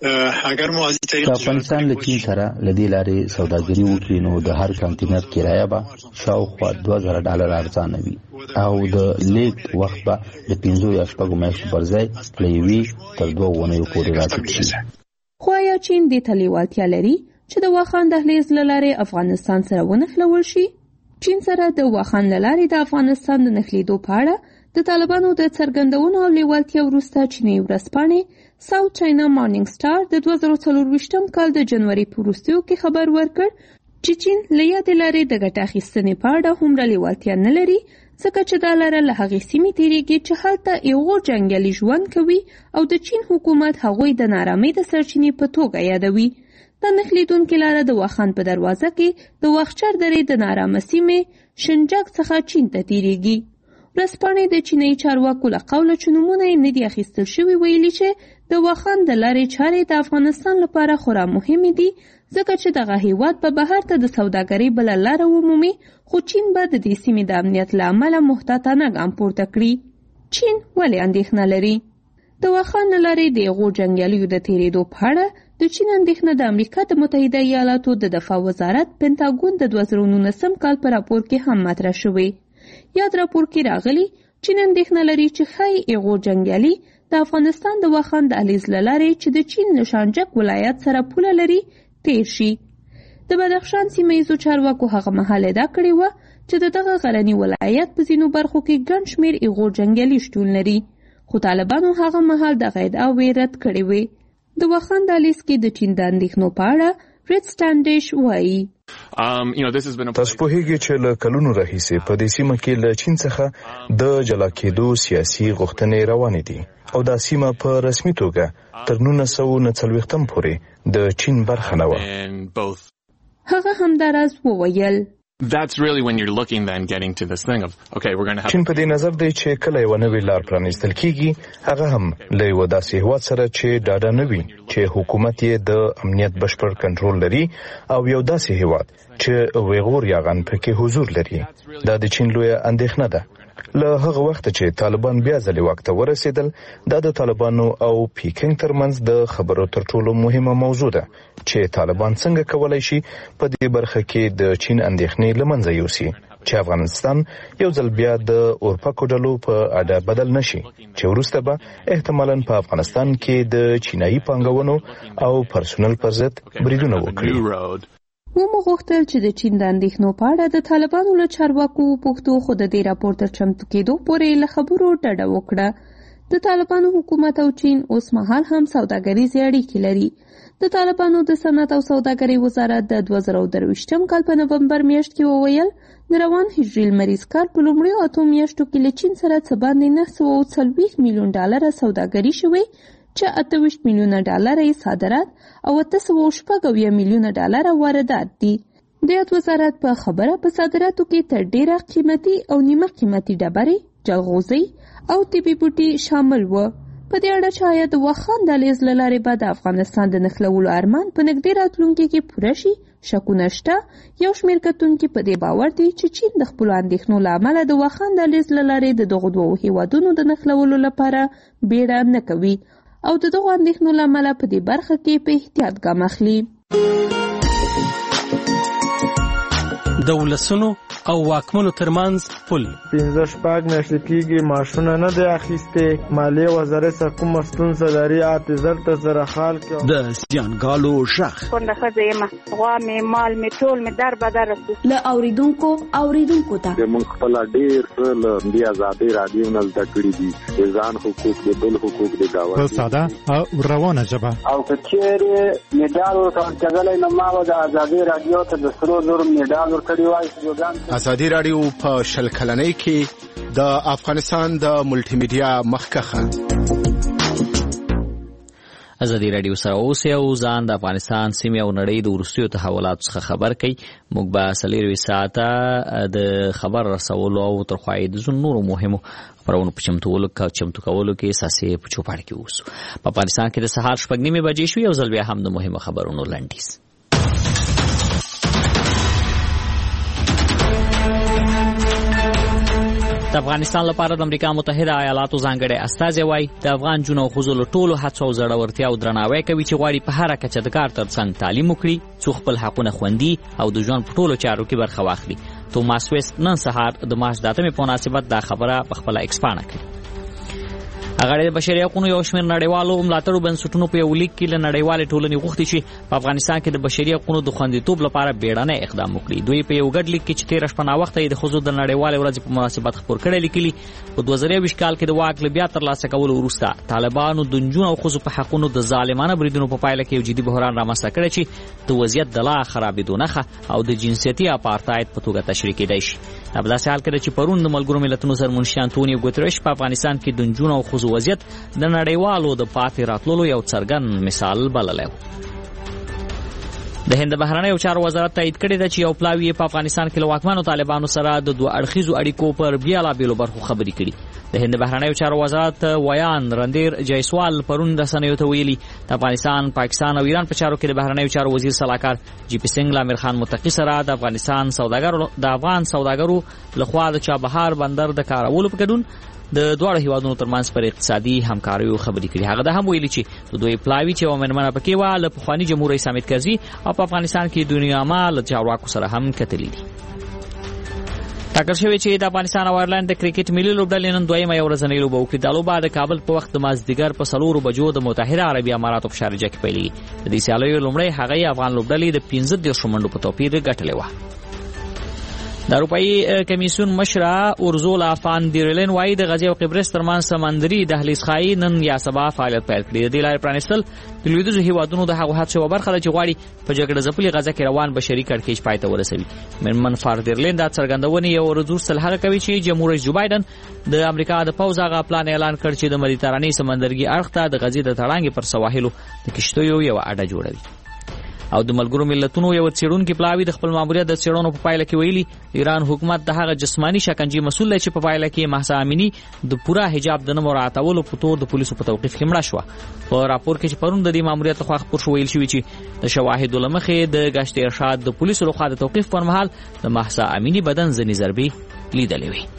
اگر مو ازي طریق افغانستان له چین سره له دې لارې سوداګري وکړي نو د هر کانټینر کرایه به شاوخوا $2000 ارزانه وي او د لیک وخت به د 15 یا 16 میاشتو پر ځای له 1 تر 2 اونیو پورې راټیټ شي. خو آیا چین دې ته لیوالتیا لري چې د واخان دهلیز له لارې افغانستان سره ونښلول شي؟ چین سره د واخان له لارې د افغانستان د نښلېدو په اړه د طالبانو د څرګندونو او لیوالتیا وروسته چیني ورځپاڼې ساوث چاینا مارنینګ سټار د 2024 کال د جنوري په وروستیو کې خبر ورکړ چې چین له یادې لارې د ګټه اخیستنې په اړه هومره لیوالتیا نه لري، ځکه چې دا لاره له هغې سیمې تېرېږي چې هلته ایغور جنګیالي ژوند کوي او د چین حکومت هغوی د نارامۍ د سرچینې په توګه یادوي. دا نښلېدونکې لاره د واخان په دروازه کې د واخچر درې د نارامه سیمې شنجک څخه چین ته تېرېږي. ورځپاڼې د چینایي چارواکو له قوله چې نومونه یې نه دي اخیستل شوي ویلي چې د واخان د لارې چارې د افغانستان لپاره خورا مهمې دي، ځکه چې دغه هیواد به بهر ته د سوداګرۍ بله لاره ومومي، خو چین به د دې سیمې د امنیت له امله محتاطانه ګام پورته کړي. چین ولې اندېښنه لري؟ د واخان له لارې د ایغور جنګیالیو د تېرېدو په اړه د چین اندېښنه د امریکا د متحده ایالاتو د دفاع وزارت پنټاګون د 2019 کال په راپور کې هم مطرح شوې. یاد راپور کې راغلی چین اندېښنه لري چې ښایي ایغور جنګیالي د افغانستان د واخان دهلیز له لارې چې د چین له شانجک ولایت سره پوله لري تیر شي. د بدخشان سیمه ییزو چارواکو هغه مهال ادعا کړې وه چې د دغه غرني ولایت په ځینو برخو کې ګڼ شمېر ایغور جنګیالي شتون لري، خو طالبانو هغه مهال دغه ادعاوې رد کړې وې. د واخان دهلیز کې د چین د اندېښنو په اړه ریډ سټانډیش وایي تاسو پوهیږئ چې له کلونو راهیسې په دې سیمه کې له چین څخه د جلا کېدو سیاسي غوښتنې روانې دي او دا سیمه په رسمي توګه تر 1940 پورې د چین برخه نه وه. هغه همداراز وویل That's really when you're looking then getting to this thing of okay we're going to have چین په دې نظر دی چې کله یو نوې لار پرانیستل کیږي هغه هم له یو داسې هیواد سره چې ډاډه نه وي چې حکومت یې د امنیت بشپړ کنټرول لري او یو داسې هیواد چې ویغور یاغان پکې حضور لري. دا د چین لویه اندېښنه ده. له هغه وخت چې طالبان بیا ځلې واک ته ورسېدل دا د طالبانو او پیکنګ ترمنځ د خبرو تر ټولو مهمه موضوع ده چې طالبان څنګه کولای شي په دې برخه کې د چین اندېښنې له منځه یوسي چې افغانستان یو ځل بیا د اورپکو ډلو په اډه بدل نشي چې وروسته به احتمالاً په افغانستان کې د چینایي پانګونو او پرسونل پر ضد بریدونه وکړي. ومو غوښتل چې د چین د اندېښنو په اړه د طالبانو له چارواکو وپوښتو، خو د دې راپور تر چمتو کېدو پورې له خبرو ډډه وکړه. د طالبانو حکومت او چین اوس مهال هم سوداګریزې اړیکې لري. د طالبانو د صنعت او سوداګرۍ وزارت د 2023 کال په نومبر میاشت کې وویل د روان هجري لمریز کال په لومړیو 8 میاشتو کې له چین سره څه باندې $940 میلیون سوداګري شوې چې $28 میلیونه یې صادرات او $860 میلیونه واردات دي. د یاد وزارت په خبره په صادراتو کې تر ډیره قیمتي او نیمه قیمتي ډبرې، جلغوزي او طبي بوټي شامل و. په دې اړه چې آیا د واخان دهلیز له لارې به د افغانستان د نښلولو ارمان په نږدې راتلونکي کې پوره شي شکونه شته. یو شمېر کتونکي په دې باور دي چې چین د خپلو اندېښنو له امله د واخان دهلیز له لارې د دغو دوو هیوادونو د نښلولو لپاره بیړه نه کوي او د دغو اندېښنو له امله په دې برخه کې په احتیاط ګام اخلي. د ولسونو او واکمنو ترمنځ پل. 15 میاشتې کېږي ماشونه نه دی اخیستې. مالیې وزارت څخه کومه ستونزه لري اعتذار ته سره حال کړو. د سیانګالو شخ کونډه ښځه یم، غوا مې مال مې ټول مې در بدر رسو. له اوریدونکو ته موږ خپل ډېر څه له دې آزادۍ رادیو نه زده کړي دي، ځان حقوق د بل حقوق د گاونډي په ساده او روانه ژبه. او که چیرې میډال ورکړل نو ما د آزادۍ رادیو ته د سرو زرو میډال ورکړی وای. آزادۍ رادیو په 10 کلنۍ کې د افغانستان د ملټي میډیا مخکخه. ازادي رادیو سره اوسئ او ځان د افغانستان سیمې او نړۍ د وروستیو تحولاتو څخه خبر کړئ. موږ به 4 ساعته د خبر رسولو او ترخوایي د نورو مهمو خبرونو په چمتو کولو کې اساسي په چوپړ کې اوسو. په افغانستان کې د سهار 6:30 بجې شوې او ځل بیا هم د مهمو خبرونو لنډیز. د افغانستان لپاره د امریکا متحده ایالاتو ځانګړی استازی وایي د افغان جنو خزو له ټولو هڅو او زړورتیا او درناوی کوي چې غواړي په هر کچه د کار ترڅنګ تعلیم وکړي، څو خپل حقونه خوندي او د ژوند په ټولو چارو کې برخه واخلي. توماس ویست نن سهار د مارچ 8 په مناسبت دا خبره په خپل ایکس پاڼه کړې. هغه د بشري حقوقو یو شمېر نړیوالو ملاتړو بنسټونو په یو لیک کې له نړیوالې ټولنې غوښتي چې په افغانستان کې د بشري حقوقو د خوندیتوب لپاره بیړنی اقدام وکړي. دوی په یو ګډ لیک کې چې 13 شپه وخت یې د خزو د نړیوالې ورځې په مناسبت خبر کړی لیکلي په 2020 کال کې د واک له بیا ترلاسه کولو وروسته طالبانو د نجونو او خزو په حقوقو د ظالمانه بریدونو په پایله کې یو جدي بحران رامنځته کړی چې د وضعیت د لا خرابېدو نښه او د جنسیتي اپارتاید په توګه تشریح کېدای شي. په داسې حال کې چې پرون د ملګرو ملتونو سرمنشي انټونیو ګوتریش په افغانستان کې د نجونو او خزو وضعیت د نړیوالو د پاتې راتللو یو څرګند مثال بللی و. د هند بهرنیو چارو وزارت تایید کړی دی چې یو پلاوی په افغانستان کې له واکمنو طالبانو سره د دوه اړخیزو اړیکو پر بیلابېلو برخو خبرې کړي. د هند بهرنیو چارو وزارت ویان رندیر جیسوال پرون رسنیو ته ویلي د افغانستان، پاکستان او ایران په چارو کې د بهرنیو چارو وزیر صلاحکار جی پی سنگ له امیر خان متقی سره د افغان سوداګرو لخوا د چابهار بندر د کارولو په ګډون د دواړو هیوادونو ترمنځ پر اقتصادي همکاریو خبرې کړي. هغه د هم ویلي چې د دوی پلاوی چې ومنمنه پکې و له پخوانی جمهور رئیس حامد کرزي او په افغانستان کې دنیا مال چارواکو سره هم کتلي دي. ټاکل شوی چې د افغانستان او آیرلند د کرکټ ملي لوبډلې نن دویمه یو ورځنۍ لوبه وکړي. د لوبه د کابل په وخت د مازدیګر په 4 بجو د متحده عربي اماراتو په شارجه کې پیلېږي. د دې سیالیو لومړی هغه افغان لوبډلې د 15 منډو په توپیر ګټلې وه. د اروپאי کمیسیون مشره اورزولا فان دیرلین وايي د غزې او قبرس ترمنځ سمندري دهلیز خای نن یا سبا فعالیت پیل کړي. د لارې پرانیستل د لویدیځو هیوادونو د هغو هڅو برخه ده چې غواړي په جګړه ځپلې غزه کې روان بشري کړکېچ پای ته ورسوي. من فان دیرلین دا څرګندونه یو ورځ وروسته هغه کوي چې جمهور رئیس جو بایدن د امریکا د پوځ هغه پلان اعلان کړ چې د مدیترانې سمندرګي اړخ ته د غزې د تړانګې پر سواحلو د کشتیو یو اډه جوړوي. او د ملګرو ملتونو یو څېړونکو پلاوی د خپل ماموریت د څېړنو په پایله کې ویلي ایران حکومت د هغه جسمانی شکنجې مسؤل دی چې په پایله کې مهسا امینی د پوره حجاب د نه مراعاتولو په تور د پولیسو په توقیف کې مړه شوه. په راپور کې چې پرون د دې ماموریت لخوا خبر شو ویل شوی چې د شواهدو له مخې د گشت ارشاد د پولیسو لخوا د توقیف پر مهال د مهسا امینی بدن ځینې ضربې لیدلې وي.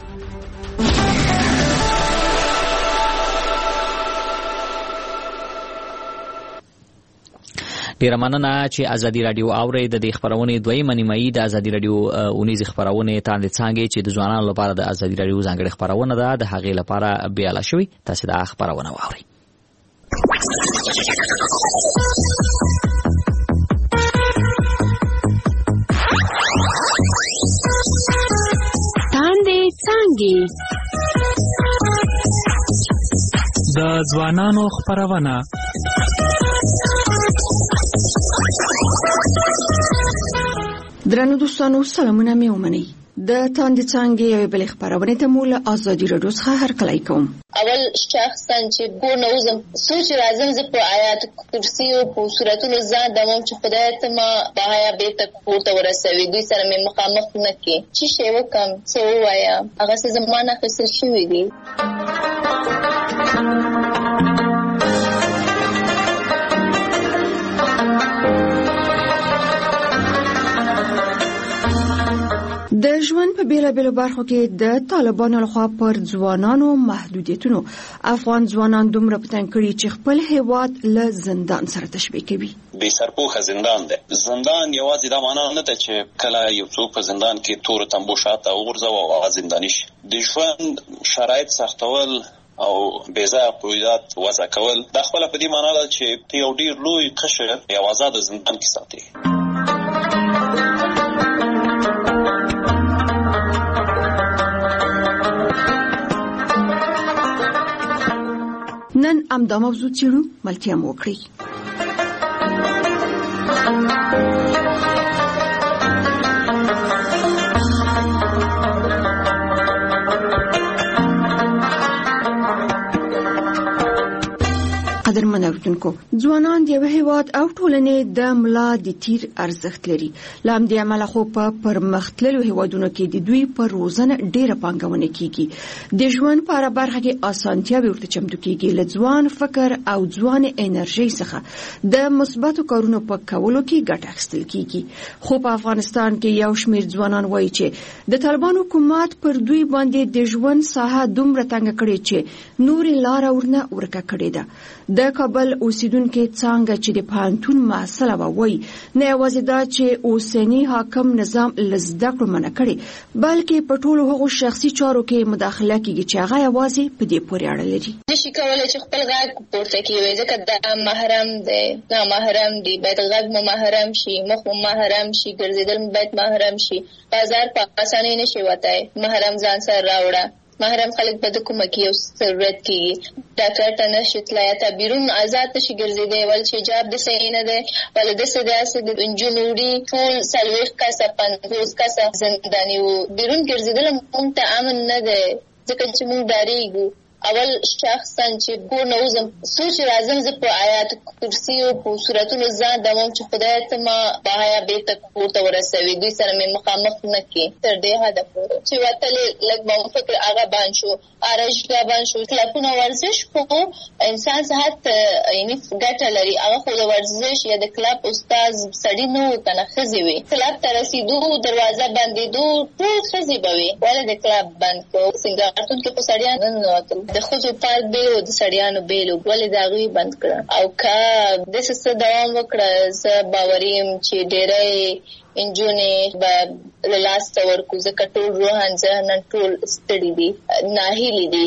ډیره مننه چې ازادي رادیو اوري. د دې خبرونه دویمه نیمایي د ازادي رادیو اونیز خبرونه تاند څنګه چې د ځوانانو لپاره د ازادي رادیو ځانګړي خبرونه ده د هغې لپاره بیاله شوی. تاسو دا خبرونه واورئ. تاند څنګه د ځوانانو خبرونه درنو دوستانو سلامونه مې ومنئ. د تاند څنګه یو بل خبرونه ته مول ازادي رادیو څخه هرکلی کوم. اول شخصا چې ګور نوزم سوچ راځم ز په آیات کرسی او په سوراتونو ځان دمم چې خدای ته ما بهایا به تک پورته ورسوي. دوی سره مې مخامخ نه کې چې شی وکم څه وایا هغه څه زمانہ خسر شوی دی. د ژوند په بیلابیلو برخو کې د طالبانو لخوا پر ځوانانو محدودیتونو افغان ځوانان دومره په تنګ کړي چې خپل هیواد له زندان سره تشبیه کوي. بې سرپوښه زندان دی. زندان یوازې دا معنا نه ده چې کله یو څوک په زندان کې تور تنبو شاته وغورځوي او هغه زنداني شي. د ژوند شرایط سختول او بېځایه قیودات وضع کول دا خپله په دې معنا ده چې ته یو ډېر لوی قشر یو آزاده زندان کې ساتي. نن همدا موضوع څېړو، ملتیا مو وکړئ. قدرمن اوریدونکو، ځوانان د یو هیواد او ټولنې د ملا د تیر ارزښت لري. له همدې امله خو په پرمختللو هیوادونو کې د دوی پر روزنه ډېره پانګونه کیږي. د ژوند په هره برخه کې اسانتیاوې ورته چمتو کیږي. له ځوان فکر او ځوان انرژۍ څخه د مثبتو کارونو په کولو کې ګټه اخیستل کیږي. خو په افغانستان کې یو شمېر ځوانان وایي چې د طالبانو حکومت پر دوی باندې د ژوند ساحه دومره تنګه کړې چې نورې لاره ورنه ورکه کړې ده. د کابل اوسیدونکو څنګه چې د پانتون مسله وایي، نه یوازې دا چې اوسنی حاکم نظام لزده کړو منع کړي، بلکې په ټولو هغو شخصي چارو کې مداخله کوي چې هغه یوازې په دې پورې اړه لري. نشي کولای چې خپل غږ پورته کړي، ځکه دا محرم دی، دا محرم دی، باید غږ مو محرم شي، مخ مو محرم شي، ګرځېدل مو باید محرم شي. بازار په اسانۍ نشي وتای، محرم ځان سره راوړه. محرم خلک به د کومه کې یو ضرورت کېږي، ډاکټر ته نشي تللی، یا ته بیرون آزاد نشي ګرځېدی، ولې چې حجاب د صحیح نه دی، ولې داسې داسې د نجونو وړي ټول 40 کسه 50 کسه زنداني وو. بیرون ګرځېدل موږ ته امن نه دی، ځکه چې موږ ډارېږو. اول شخصا چې کور نه وځم سوچ راځم زه په آیات کرسي او په سورتونو ځان دمم چې خدای ته ما بهایا بیرته کور ته ورسوي، دوی سره مې مخامخ نه کړي. تر دې حده پورې چې وتلې لږ به فکر هغه بند شو، ارشګا بند شو. کلپونه ورزش خو انسان صحت یعنی ګټه لري، هغه خو د ورزش یا د کلب استاد سړی نه و کنه، ښځې وي. کلب ته رسېدو دروازه بندېدو ټول ښځې به وي، ولې د کلب بند کړو. سینګارتون کې خو سړیان نه ننوتل، د ښځو پارک بیل و د سړیانو بیل و، ولې د هغوی بند کړه. او که داسې څه دوام وکړه، زه باوري یم چې ډېری نجونې به له لاسته ورکړو، ځکه ټول روحاً ذهناً ټول ستړي دي، ناهیلي دي.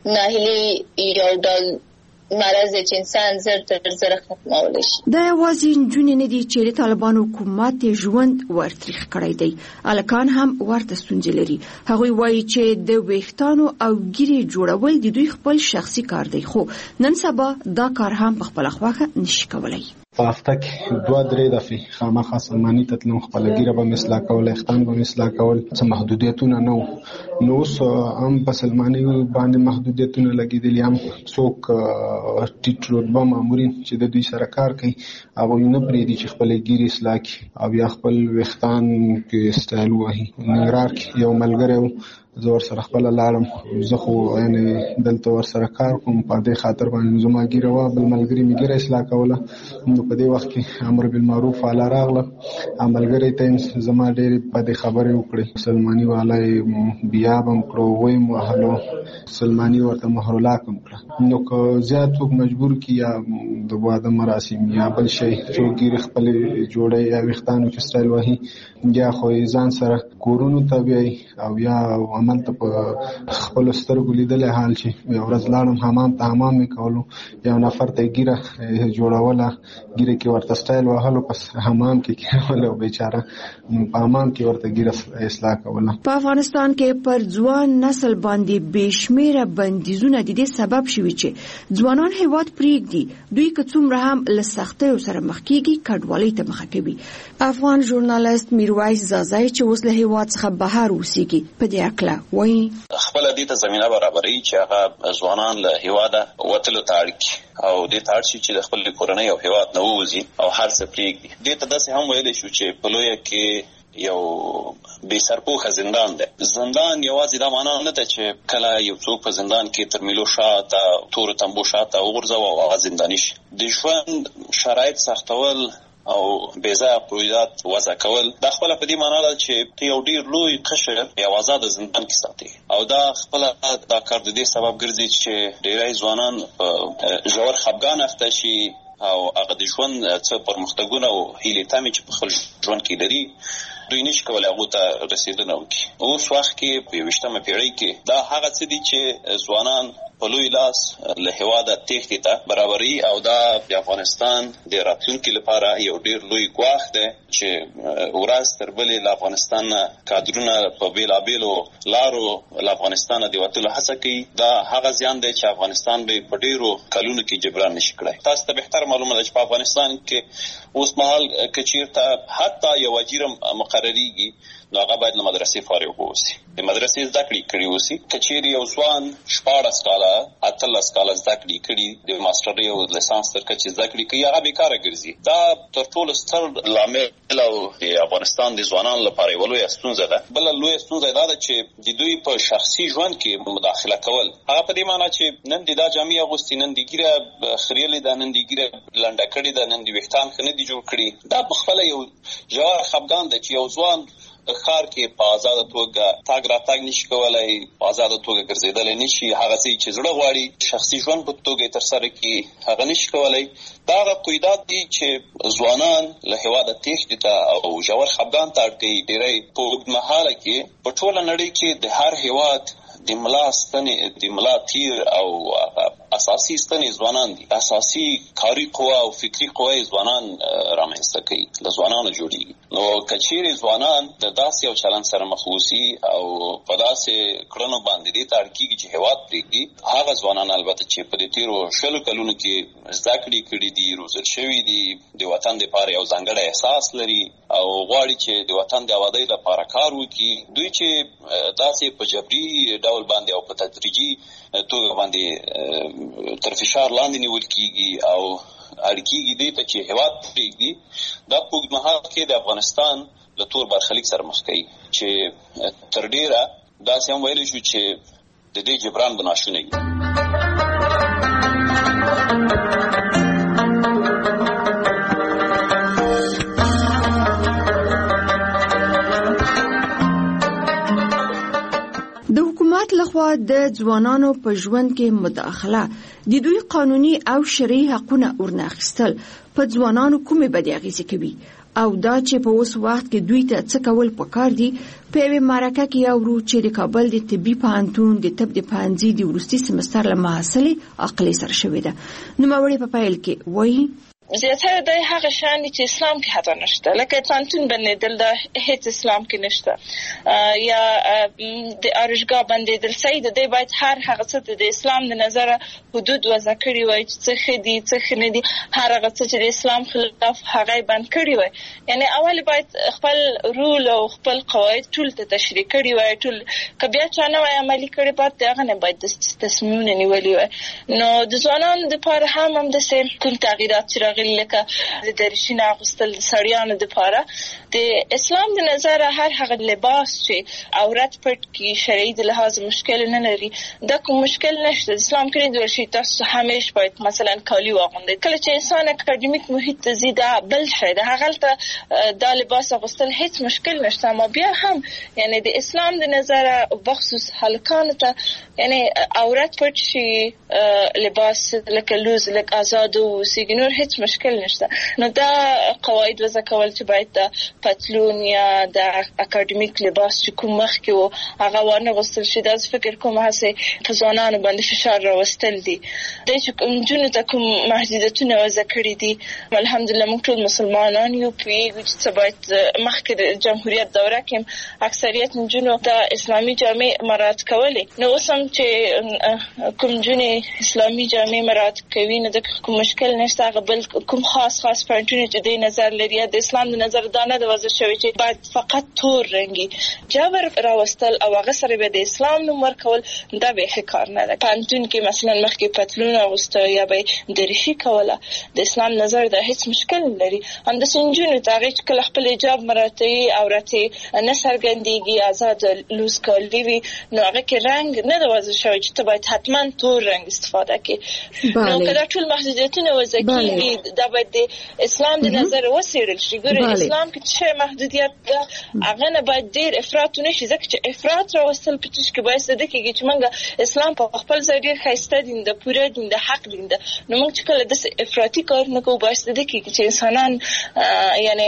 ناهیلي یو ډول مرض دی چې انسان زر تر زره ختمولی شي. دا یوازې نجونې نه دي چې د طالبانو حکومت ژوند ورتریخ کړی دی، هلکان هم ورته ستونزې لري. هغوی وایي چې د ویښتانو او ګیرې جوړول د دوی خپل شخصي کار دی، خو نن سبا دا کار هم په خپله خوښه نشي کولی. په هفته کې 2-3 دفعې خامخا سلماني ته تلم، خپله ګیره به مې اصلاح کوله، ویښتان به مې اصلاح کول. څه محدودیتونه نه وو، نو اوس هم په سلماني باندې محدودیتونه لګېدلي. هم څوک ټیټ رتبه مامورین چې د دوی سره کار کوي، هغوی نه پرېږدي چې خپلې ګیرې اصلاح کړي او یا خپل ویښتان کې سټایل ووهي. ننګرهار کې یو ملګری و، زه ورسره خپله لاړم، زه خو یعنې دلته ورسره کار کوم، په دې خاطر باندې زما ګیره وه، بل ملګري مې ګیره اصلاح کوله. نو په دې وخت کې امر بالمعروف والا راغله، ملګری ته زما ډېرې بدې خبرې وکړې. سلماني والا یې بیاب هم کړو، ویې م وهلو، سلماني ورته مهرالحق هم کړه. نو که زیات څوک مجبور کړي یا د واده مراسم یا بل شی څوک ګیرې خپلې جوړوي یا ویښتانو کې سټایل وهي، یا خو یې ځان سره کورونو ته بیایي او یا هملته په خپلو سترګو لیدلی حال چې یو ورځ لاړم حمام ته، حمام مې کولو، یو نفر ته یې ګیره جوړوله، ګیره کې ورته سټایل وهلو، پس حمام کې کېوله او بیچاره په حمام کې ورته ګیره اصلاح کوله. په افغانستان کې پر ځوان نسل باندې بې شمېره بندیزونه د دې سبب شوي چې ځوانان هیواد پرېږدي. دوی که څومره هم له سختیو سره مخ کېږي، کډوالۍ ته مخه کوي. افغان ژورنالست میرویس زازای چې اوس له هیواد څخه بهر اوسېږي په دې هکله وایي خپله دې ته زمینه برابروي چې هغه ځوانان له هیواده وتلو ته اړ کړي او دې ته اړ شي چې د خپلې کورنۍ او هیواد نه ووځي او هر څه پرېږدي. دې ته داسې هم ویلی شو چې په لویه کې یو بې سرپوښه زندان دی. زندان یوازې دا معنا نه ده چې کله یو څوک په زندان کې تر میلو شاته تورو تنبو شاته وغورځوي او هغه زنداني شي. د ژوند شرایط سختول او بېځایه پروژات وضع کول دا خپل په دې معنی ده چې یو ډیر لوی قشر یو آزاد زندان کې ساتي او دا خپل دا کار د دې سبب ګرځي چې ډیری ځوانان ژور خپګان اخته شي او هغه د ژوند څه پرمختګونه او هیلې تامې چې په خپل ژوند کې لري دوی نشي کولای هغه ته رسیدنه وکړي. اوس وخت کې په 20مه پیړۍ کې دا هغه څه دي چې ځوانان په لوی لاس له هیواده تېښتې ته برابري او دا د افغانستان د راتلونکي لپاره یو ډیر لوی ګواښ دی چې ورځ تر بلې له افغانستان کادرونه په بېلابېلو لارو له افغانستانه د وتلو هڅه کوي. دا هغه زیان دی چې افغانستان به په ډیرو کلونو کې جبران نشي کړی. تاسو ته بهتر معلومه ده چې په افغانستان کې اوس مهال که چېرته حتی یو وزیر مقرریږي نو هغه باید له مدرسې فارغ واوسي، د مدرسې زده کړې کړي اوسي. که چېرې یو ځوان 14 کاله 18 کاله زده کړې کړي د ماسټرۍ او لیسانس تر کچې زده کړې کوي هغه بیکاره ګرځي. دا تر ټولو ستر لامل او د افغانستان د ځوانانو لپاره یوه لویه ستونزه ده. بله لویه ستونزه دا ده چې د دوی په شخصي ژوند کې مداخله کول، هغه په دې معنی چې نن دې دا جامې اغوستې، نن دې ږیره خریلې ده، نن دې ږیره لنډه کړې ده، نن دې ویښتان ښه نه دي جوړ کړي. دا په خپله یو ژور خفګان ده چې یو ځوان ښار کې په آزاده توګه تاګ راتاګ نشي کولای، په آزاده توګه ګرځېدلی نشي، هغه څه چې زړه غواړي شخصي ژوند په توګه ترسره کړي هغه نشي کولای. دا هغه قیودات دي چې ځوانان له هېواده تېښتې ته او ژور خفګان ته اړ کوي. ډېری په اوږدمهاله کې په ټوله نړۍ کې د هر هېواد د ملا ستنې، د ملا تیر او اساسي ستنې ځوانان دي. اساسي کاري قوه او فکري قوه ځوانان رامنځته کوي، له ځوانانو جوړیږي. نو که چیرې ځوانان د داسې یو چلند سره مخ اوسي او په داسې کړنو باندې دې ته اړ کېږي چې هېواد پرېږدي، هغه ځوانان البته چې په دې تېرو 20 کلونو کې زده کړې کړي دي، روزل شوي دي، د وطن دپاره یو ځانګړی احساس لري او غواړي چې د وطن د آبادۍ لپاره کار وکړي، دوی چې داسې په جبري ډول باندې او په تدریجي توګه باندې تر فشار لاندې نیول کېږي او اړ کېږي دې ته چې هېواد پرېږدي، دا په اوږدمهال کې د افغانستان له تور برخلیک سره مخ کوي چې تر ډېره داسې هم ویلی شو چې د دې جبران به ناشونی وي. د حکومت لخوا د ځوانانو په ژوند کې مداخله، د دوی قانوني او شرعي حقونه ورناخیستل په ځوانانو کومې بدې اغېزې کوي او دا چې په اوس وخت کې دوی ته څه کول پکار دي. په یوې مرکه کې اورو چې د کابل د طبي پوهنتون د طب د پوهنځي د وروستي سمستر له محصلې عقلي سره شوې ده. نوموړې په پیل کې وایي زیاتره د هغه شان چې اسلام کې حتی نشته، لکه پانتون بندېدل دا هیڅ اسلام کې نشته، یا د ارشګاه بندېدل صحیح ده. دی باید هر هغه څه د اسلام د نظره حدود وضع کړي وای چې څه ښه دي څه ښه نه دي، هر هغه څه چې د اسلام خلاف هغه بند کړي وای. یعنی اول باید خپل رول او خپل قواعد ټول ته تشریح کړي وای، ټول که بیا چا نه وای عملي کړي بعد هغه نه باید تصمیمونه نیولي وای. نو د ځوانانو دپاره هم همداسې کوم تغییرات چې لکه د دریشي نه اغوستل د سړیانو دپاره د اسلام د نظره هر هغه لباس چې عورت پټ کړي شرعي د لحاظ مشکل نه لري، دا کوم مشکل نشته. اسلام کې ویل شي تاسو همیش باید مثلا کالي واغوندئ. کله چې انسان اکاډمیک محیط ته ځي دا بل شی ده، هغلته دا لباس اغوستل هیڅ مشکل نشته. اما بیا هم یعنی د اسلام د نظره بخصوص هلکانو ته یعنی عورت پټ شي، لباس لکه لوز لکه آزاد اوسېږي، نور هیڅ مشکل نشته. نو دا قواعد وضع کول چې باید د پتلون یا د اکاډمیک لباس چې کوم مخکې و هغه وانه غوستل شي، دا فکر کوم هسې په ځوانانو باندې فشار راوستل دي. دی چې نجونو ته کوم محدودیتونه وضع کړي دي، الحمدلله موږ ټول مسلمانان یو، پوهېږو چې څه باید مخکې د جمهوریت دوره کې اکثریت نجونو د اسلامي جامې مراعات کولې. نو اوس هم چې کوم نجونې اسلامي جامې مراعات کوي نو د کوم مشکل نشته. هغه بل کوم خاص پوینټونه چې د نظر لري د اسلام د نظر دا نه د وضع شوی چې باید فقط تور رنګي جبر راوستل او هغه سره به د اسلام نوم ورکول، دا به ښه کار نه ده. پانتون کې مثلا مخکې پتلون اغوسته یا به دریشي کوله، د اسلام نظر دا هیڅ مشکل نه لري. همداسې نجونو ته هغې چې کله خپل حجاب مراعتوي، عورت یې نه څرګندېږي، آزاد لوز کالي وي، نو هغه کې رنګ نه د وضع شوی چې ته باید حتما تور رنګ استفاده کړې. نو که دا ټول محدودیتونه وضع کېږي دا باید د اسلام د نظر وسیړل شي. ګوره اسلام کې چې محدودیت ده هغه نه باید ډیر افراط نشي، ځکه چې افراط راوستل پچش کې باعث ده کې چې موږ اسلام په خپل ځای ډیر ښایسته دین ده، پوره دین ده، حق دین ده، نو موږ چې کله د افراطي کار نه کوو باعث ده کې چې انسانان یعنی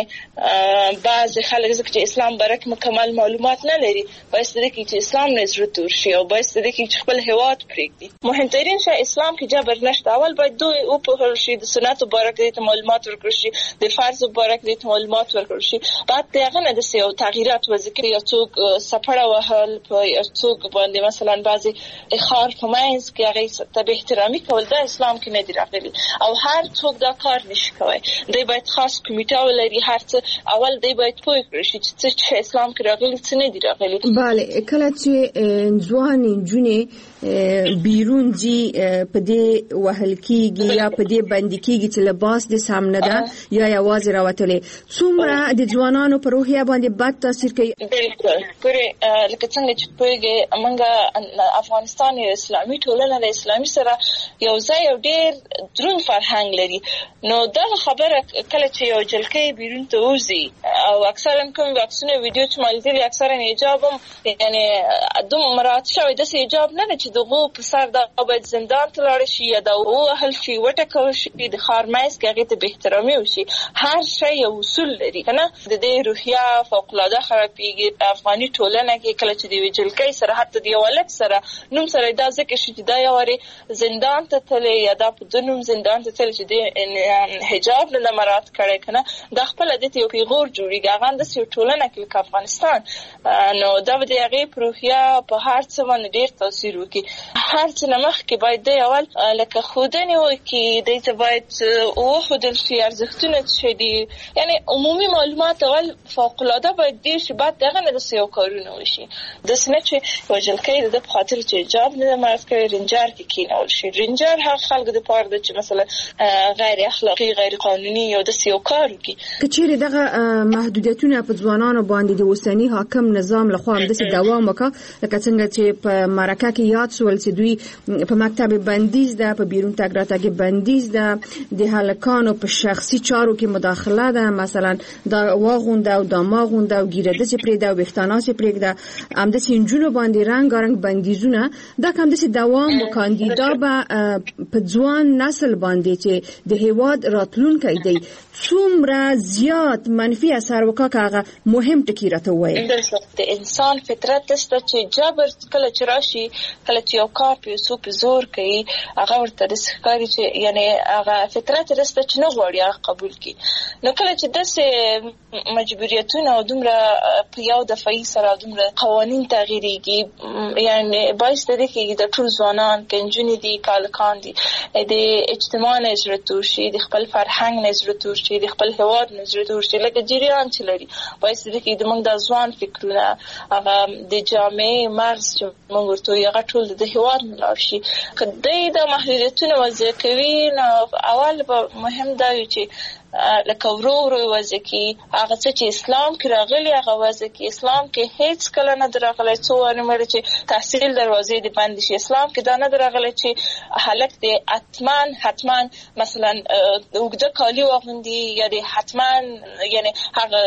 بعض خلک ځکه چې اسلام برک مکمل معلومات نه لري باعث ده کې چې اسلام نه زړه تور شي او باعث ده کې چې خپل هیواد پرېږدي. مهمترین شی اسلام کې جبر نشته. اول باید دوی او په شي د سنت مبارک دي معلومات ورکړي شي، د فرض مبارک دي معلومات ورکړي شي، بعد دغه نه د سیو تغیرات وذکر یا څوک سفړه وهل په یا څوک باندې مثلا بعضی اخار فماینز کې هغه ته به احترامي کول د اسلام کې نه دی راغلي او هر څوک دا کار نشي کوي. دوی باید خاص کمیټه ولري، هر څه اول دوی باید پوه کړي چې اسلام کې راغلي څه نه دی راغلي. bale کله چې ځوان جنې بیرون دي په دې وهل کیږي یا په دې باندې کیږي چې لباس د سامنے ده یا یوازې راوتلې څومره د ځوانانو په روحیه باندې بد تاثیر کوي. بالکل ګوره لکه څنګه چې پوهیږي موږ افغانستان اسلامي ټولنه د اسلامي سره یو ځای یو ډیر درون فرهنګ لري، نو دا خبره کله چې یو جلکې بیرون ته وځي او اکثرا کوم واکسونه ویډیو چې مالدي اکثرا حجاب یعنی دوم مراد شوی د حجاب نه چې دغه په سر دا باید زندان ته لاړ شي یا دا وهل شي وټکول شي د خارمایس کې هغه ته به احترامي وشي. هر شی یو اصول لري کنه. د دې روحیه فوق العاده خرابېږي افغاني ټولنه کې کله چې دی جلکې سره حتی دی ولک سره نوم سره دا ځکه چې دا یو زندان ته تللی یا دا په دنوم زندان ته تللی چې د حجاب نه مراد کړي کنه د خپل د یو پیغور جوړیږي هغه د سیو ټولنه کې افغانستان نو دا د هغه پروحیا په هر څه باندې ډیر تاثیر وکړي. هر څه نمخ کې باید د اول لکه خودنی وکړي د ته باید او خودل شي ارزښتونه چې دي یعنی عمومي معلومات اول فوق العاده باید دې شي بعد دغه نه د سیو کارونه وشي. د سنت چې وجلکې د خاطر چې حجاب نه مراد کړي رنجر کې کینول شي. رنجر هغه خلک د پاره د چې مثلا غیر اخلاقی غیر قانوني یو د سیو کار کوي. کچېره دغه محدودیتونه په ځوانانو باندې د اوسنی حاکم نظام لخوا هم د دوام وکړه لکه څنګه چې په مرکه کې یاد سول چې دوی په مکتب بندیز ده، په بیرون تګ راتګ بندیز ده، د هلکانو په شخصي چارو کې مداخله ده، مثلا دا واغونده او دا ماغونده او ګیره د پرې دا وختانه چې پرې ده هم د سنجونو باندې رنگارنګ بندیزونه دا کوم د دوام وکاندي دا په ځوان نسل باندې چې د هیواد راتلونکی دی څومره زیات منفي اثر وکړي. مهم ټکی راته وایي د انسان فطرت است چې جبر کله چې راشي کله چې یو کار په سو په زور کوي هغه ورته ښکاري چې یعنی هغه فطرت است چې نه غواړي هغه قبول کړي. نو کله چې د مجبوریتونه او دومره په یو دفعي سره دومره قوانين تغییرېږي یعنی باعث ده چې د ټول ځوانان کنجونی دي کالکان دي د اجتماع نظر تور شي د خپل فرهنګ نظر تور شي د خپل هواد نظر تور شي لکه جریان چې لري باعث ده چې د موږ د ځوان فکرونه هغه د جامعې مرز چې موږ ورته یو ټول د هواد ملار شي. کله د محدودیتونو وضع کوي نو اول به مهم دا چې لکه ورو وځي کې هغه چې اسلام کې راغلي هغه وځي کې اسلام کې هیڅ کله نه راغلی څو انمر چې تحصیل دروازې دی بند شي. اسلام کې دا نه راغلی چې هلک دی حتما مثلا وګړه کالی واغوندي یا دی حتما یعنی هغه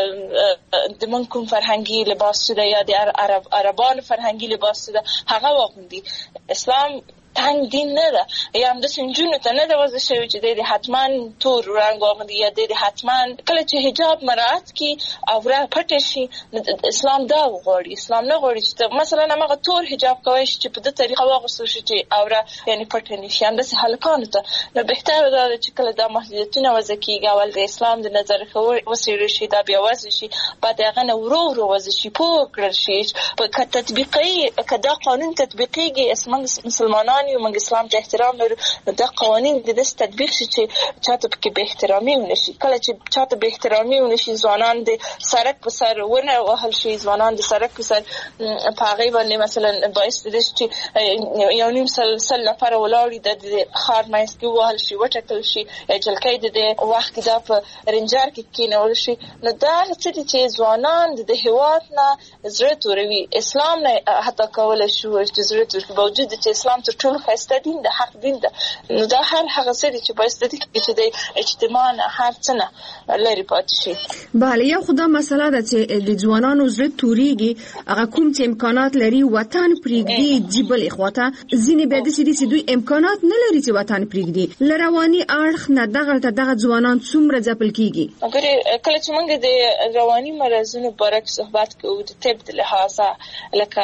د من کوم فرهنګي لباس ده یا د عربان فرهنګي لباس ده هغه واغوندي. اسلام تنگ دین نه ده یا هم د سنجونو ته نه ده وضع شوی چې د حتما تور رنګ واغوندي یا د حتما کله چې حجاب مراعات کی اوره پټ شي. اسلام دا غواړي، اسلام نه غواړي چې مثلا هغه تور حجاب کوي چې په دې طریقه واغوستل شي چې اوره یعنی پټ نه شي. هم د هلکانو ته نو بهتره ده چې کله دا محدودیتونه وضع کیږي اول د اسلام د نظر وسیړي شي دا بیا وضع شي بعد هغه نه ورو وضع شي پوه کړل شي په تطبیقي کدا قانون تطبیقيږي اسمن مسلمانان یو موږ اسلام ته احترام لرو دا قوانين د دې تطبیق شي چې چاته کې به احترامي ونشي. کله چې چاته به احترامي ونشي ځوانان د سرک په سر ونه وهل شي ځوانان د سرک په سر په هغه باندې مثلا باعث دي چې یو نیم سل نفر ولاړی د خار مېس کې وهل شي وټکل شي جلکې د وخت دا په رنجر کې کېنول شي. نو دا چې ځوانان د هواد نه زړه توروي اسلام نه حتی کول شو چې زړه تور باوجود چې اسلام تر ټول خسته دین د حق دین ده. نو دا هغه څه چې باید چې د اجتماع هر څه نه لري پاتې شي. بله، یو خدا مسله ده چې د ځوانانو زړه توريږي، هغه کوم چې امکانات لري وطن پرېږدي دی بل اخواته، ځینې بیا داسې دوی امکانات نه لري چې وطن پرېږدي. لرواني اړخ نه دغه ځوانان څومره ځپل کیږي. اگر کله چې موږ د رواني مرزونو باره کې صحبت کوو د طب د لحاظه لکه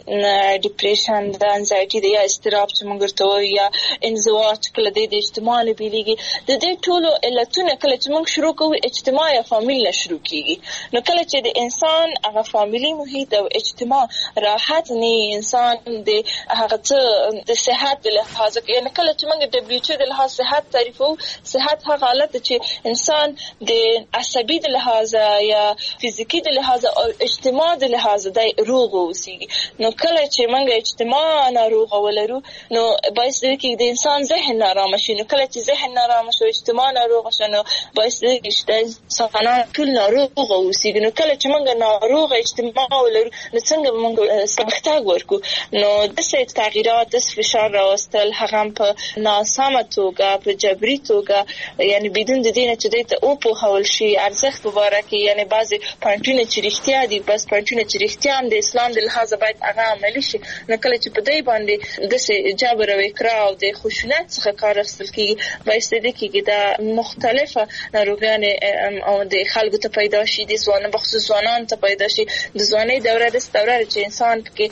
ډیپریشن، د انزایټي، د یا اضطراب چې موږ ورته وایو، یا انزوا چې کله د اجتماع نه بیلیږي، د دې ټولو علتونه کله چې موږ شروع کوو اجتماع یا فامیل نه شروع کیږي. نو کله چې د انسان هغه فامیلی محیط او اجتماع راحت نه، انسان د هغه څه د صحت د لحاظه، یعنی کله چې موږ WHO د لحاظ صحت تعریفو، صحت هغه حالت چې انسان د عصبي د لحاظ یا فزیکی د لحاظ او اجتماع د لحاظ د روغ اوسېږي. نو کله چې موږ اجتماع ناروغ ولرو نو باعث کې د انسان ذهن نارامه شي. نو کله چې ذهن نارامه شي، اجتماع ناروغ شي، نو باعث کې چې انسان ټول ناروغ اوسېږي. نو کله چې موږ ناروغ اجتماع ولرو نو څنګه موږ سمختګ ورکو؟ نو داسې تغییرات، د فشار راوستل، هغه په ناسمه توګه، په جبري توګه، یعنی بدون د دې چې د او په حول شي ارزښت مبارکي، یعنی بعضي پوینټونه چې رښتیا دي، بس پوینټونه چې رښتیا هم د اسلام د لحاظ باید هغه عملي شي. نو کله چې په دې باندې د جبر او اکراه او د خشونت څخه کار اخیستل کیږي، باعث دي کې د مختلفه ناروغیانې او د خلکو ته پیدا شي، د ځوانانو بخصوص ځوانانو ته پیدا شي. د ځوانۍ دوره د دوره چې انسان کې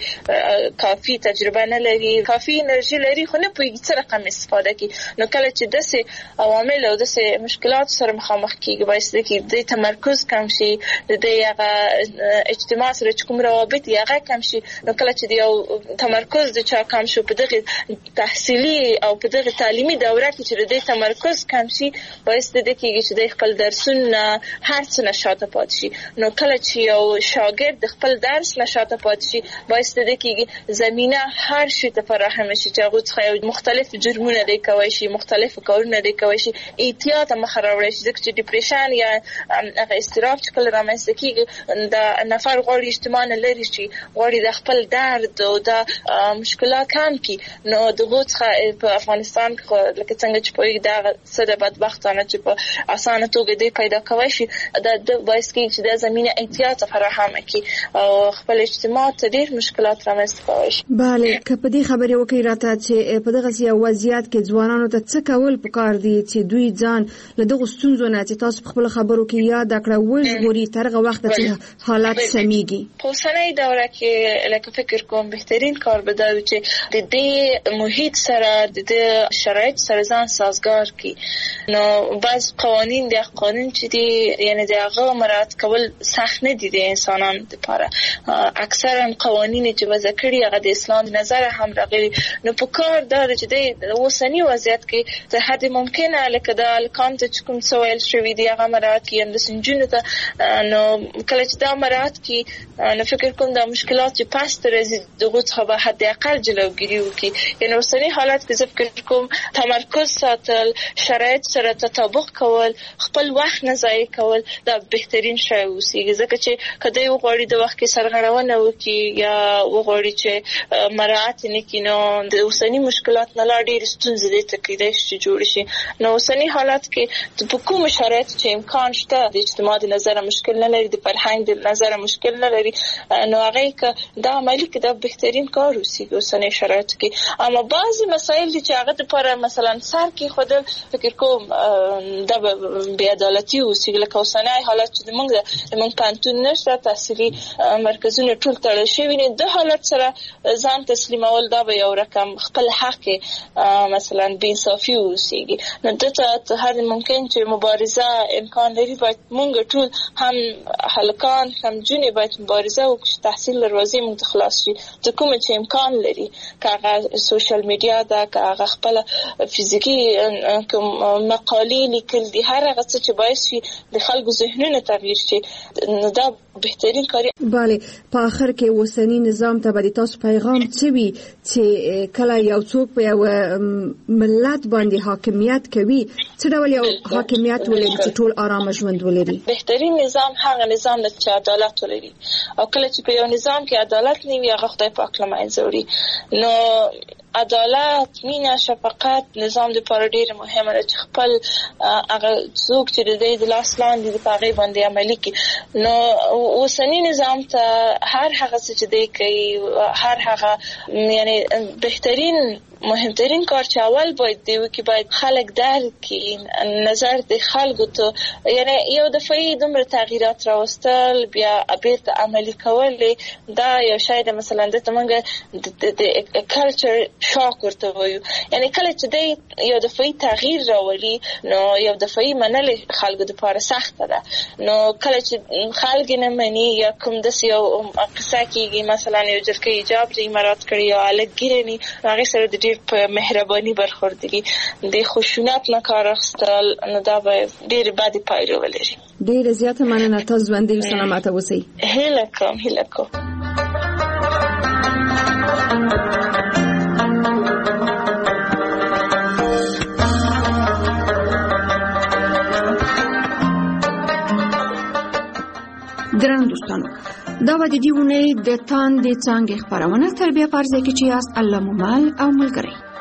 کافي تجربه نه لري، کافي انرژي لري، خو نه پوهیږي څه رقم استفاده کوي. نو کله چې داسې عوامل او داسې مشکلات سره مخامخ کیږي، باعث دي کې د تمرکز کم شي، د هغه اجتماع سره کوم روابط هغه کم شي. نو کله چې یو تمرکز د چا کم شي په دغه تحصیلي او په دغه تعلیمي دوره کې چې د تمرکز کم شي، باعث دي کې چې د خپل درسونه هر څه نشاته پاتې شي. نو کله چې یو شاګرد د خپل درس نشاته پاتې شي، باعث دي کې زمينه هر شي ته فراهم شي چې هغه څخه مختلف جرمونه دي کوي شي، مختلف کارونه دي کوي شي، احتیاط مخ راوړي شي. ځکه چې ډیپریشن یا هغه اضطراب چې کله رامنځته کیږي، د نفر غوړي اجتماع نه لري شي، غوړي د خپل درد او د مشکلات کم کی. نو دغه څخه په افغانستان کې لکه څنګه چې په دا سره بدبختانه چې په اسانه توګه دی پیدا کوي شي، د باعث کې چې د زمينه احتیاط فراهم کړي او خپل اجتماع ته ډېر مشکلات رامنځته کوي. bale که په دې خبرې وکړي راته چې په دغه سیاسي وضعیت کې ځوانانو ته څه کول پکار دي چې دوی ځان له دغه ستونزو نه چې تاسو خپل خبرو کې یاد کړو وژغوري ترغه وخت چې حالات سميږي. په اوسنۍ دوره کې لکه فکر کوم بهترین کار به دا وي چې د دې محیط سره د شرایط سره ځان سازگار کړي. نو بعض قوانین د قانون چې دي یعنی د هغه مراعات کول سخت نه دي د انسانانو لپاره. اکثرا قوانین چې وضع کړي هغه د اسلام نظر هم راغلي. نو په کار دا چې د اوسنۍ وضعیت کې ته حد ممکنه لکه د الکام ته کوم سوال شوی دی هغه مراعات کړي د سنجونو ته. نو کله چې دا مراعات کړي نو فکر کوم د مشکلات چې پاس تر دغه څخه به حد اقل جلوګیری وکړي. یعنی اوسنۍ حالت کې فکر کوم تمرکز ساتل، شرایط سره تطابق کول، خپل وخت نه ضایع کول دا بهترین شی اوسېږي. ځکه چې کله یو غوړي د وخت کې سرغړونه وکړي یا وغوړي چې مراعات نه کړي نو د اوسنۍ مشکلات نه لا ډېر ستونزې دي تکیدای شي جوړ شي. نو اوسنۍ حالت کې په کوم شرایط چې امکان شته د اجتماع د نظر مشکل نه لري، د فرهنګ د نظر مشکل نه لري، نو هغه دا عملی کې دا بهترین کار اوسېږي اوسنۍ شرایط کې. اما بعضی مسایل دي چې هغه لپاره مثلا سر کې خود فکر کوم د بې عدالتي اوسېږي. لکه اوسنۍ حالت چې موږ پانتون نشته، تحصیلي مرکزونه ټول تړل شوي دي، د حالت سره ځان تسلیمول دا به یو رقم خپل حق مثلا بې انصافي اوسېږي. نو دته هر ممکن چې مبارزه امکان لري، باید موږ ټول هم هلکان هم جونې باید مبارزه وکړو چې تحصیل دروازې موږ ته خلاص شي. د کوم چې امکان لري، که هغه سوشل میډیا ده، که هغه خپل فزیکی مقالې لیکل دي، هر هغه څه چې باعث شي د خلکو ذهنونه تغییر شي، نو دا بهترین کار. bale په اخر کې اوسنی نظام ته به تاسو پیغام څه وي چې کله یو څوک په یو ملت باندې حاکمیت کوي، څه ډول یو حاکمیت ولري چې ټول آرام ژوند ولري؟ بهترین نظام هغه نظام دی چې عدالت ولري. او کله چې په یو نظام کې عدالت نه وي، هغه خدای پاک له منځه وړي. نو عدالت، مینه، شفقت نظام د لپاره ډیر مهمه ده چې خپل هغه څوک چې د دې د لاس لاندې د پاغي باندې عملي کوي. نو اوسنی نظام ته هر هغه څه چې دی کوي، هر هغه یعنی بهترین مهمترین کار چې اول باید دی وکي، باید خلک درک کړي نظر د خلکو ته، یعنی یو دفعي دومره تغییرات راوستل بیا بیرته عملي کول دا یو شی د مثلا د تمنګ د کلچر شاک ورته وایو. یعنی کله چې دی یو دفعي تغییر راولي نو یو دفعي منل خلکو لپاره سخت ده. نو کله چې خلک نه مني یا کوم د یو قصه کېږي مثلا یو جلکه ایجاب دی مراد کړی او الګ ګیرني هغه سره د په مهرباني برخوردګي د خشونت نه کار اخیستل نو دا به ډېر بد پایله ولري. ډېر زیاته مننه، تاسو باندې سلامات اوسئ. هیله کوم. ګران دوستانو، دا و د دې ونې د تاندې څانګې خپرونه تر بیا پرځای کې چې یاست الله مو مل او ملګری.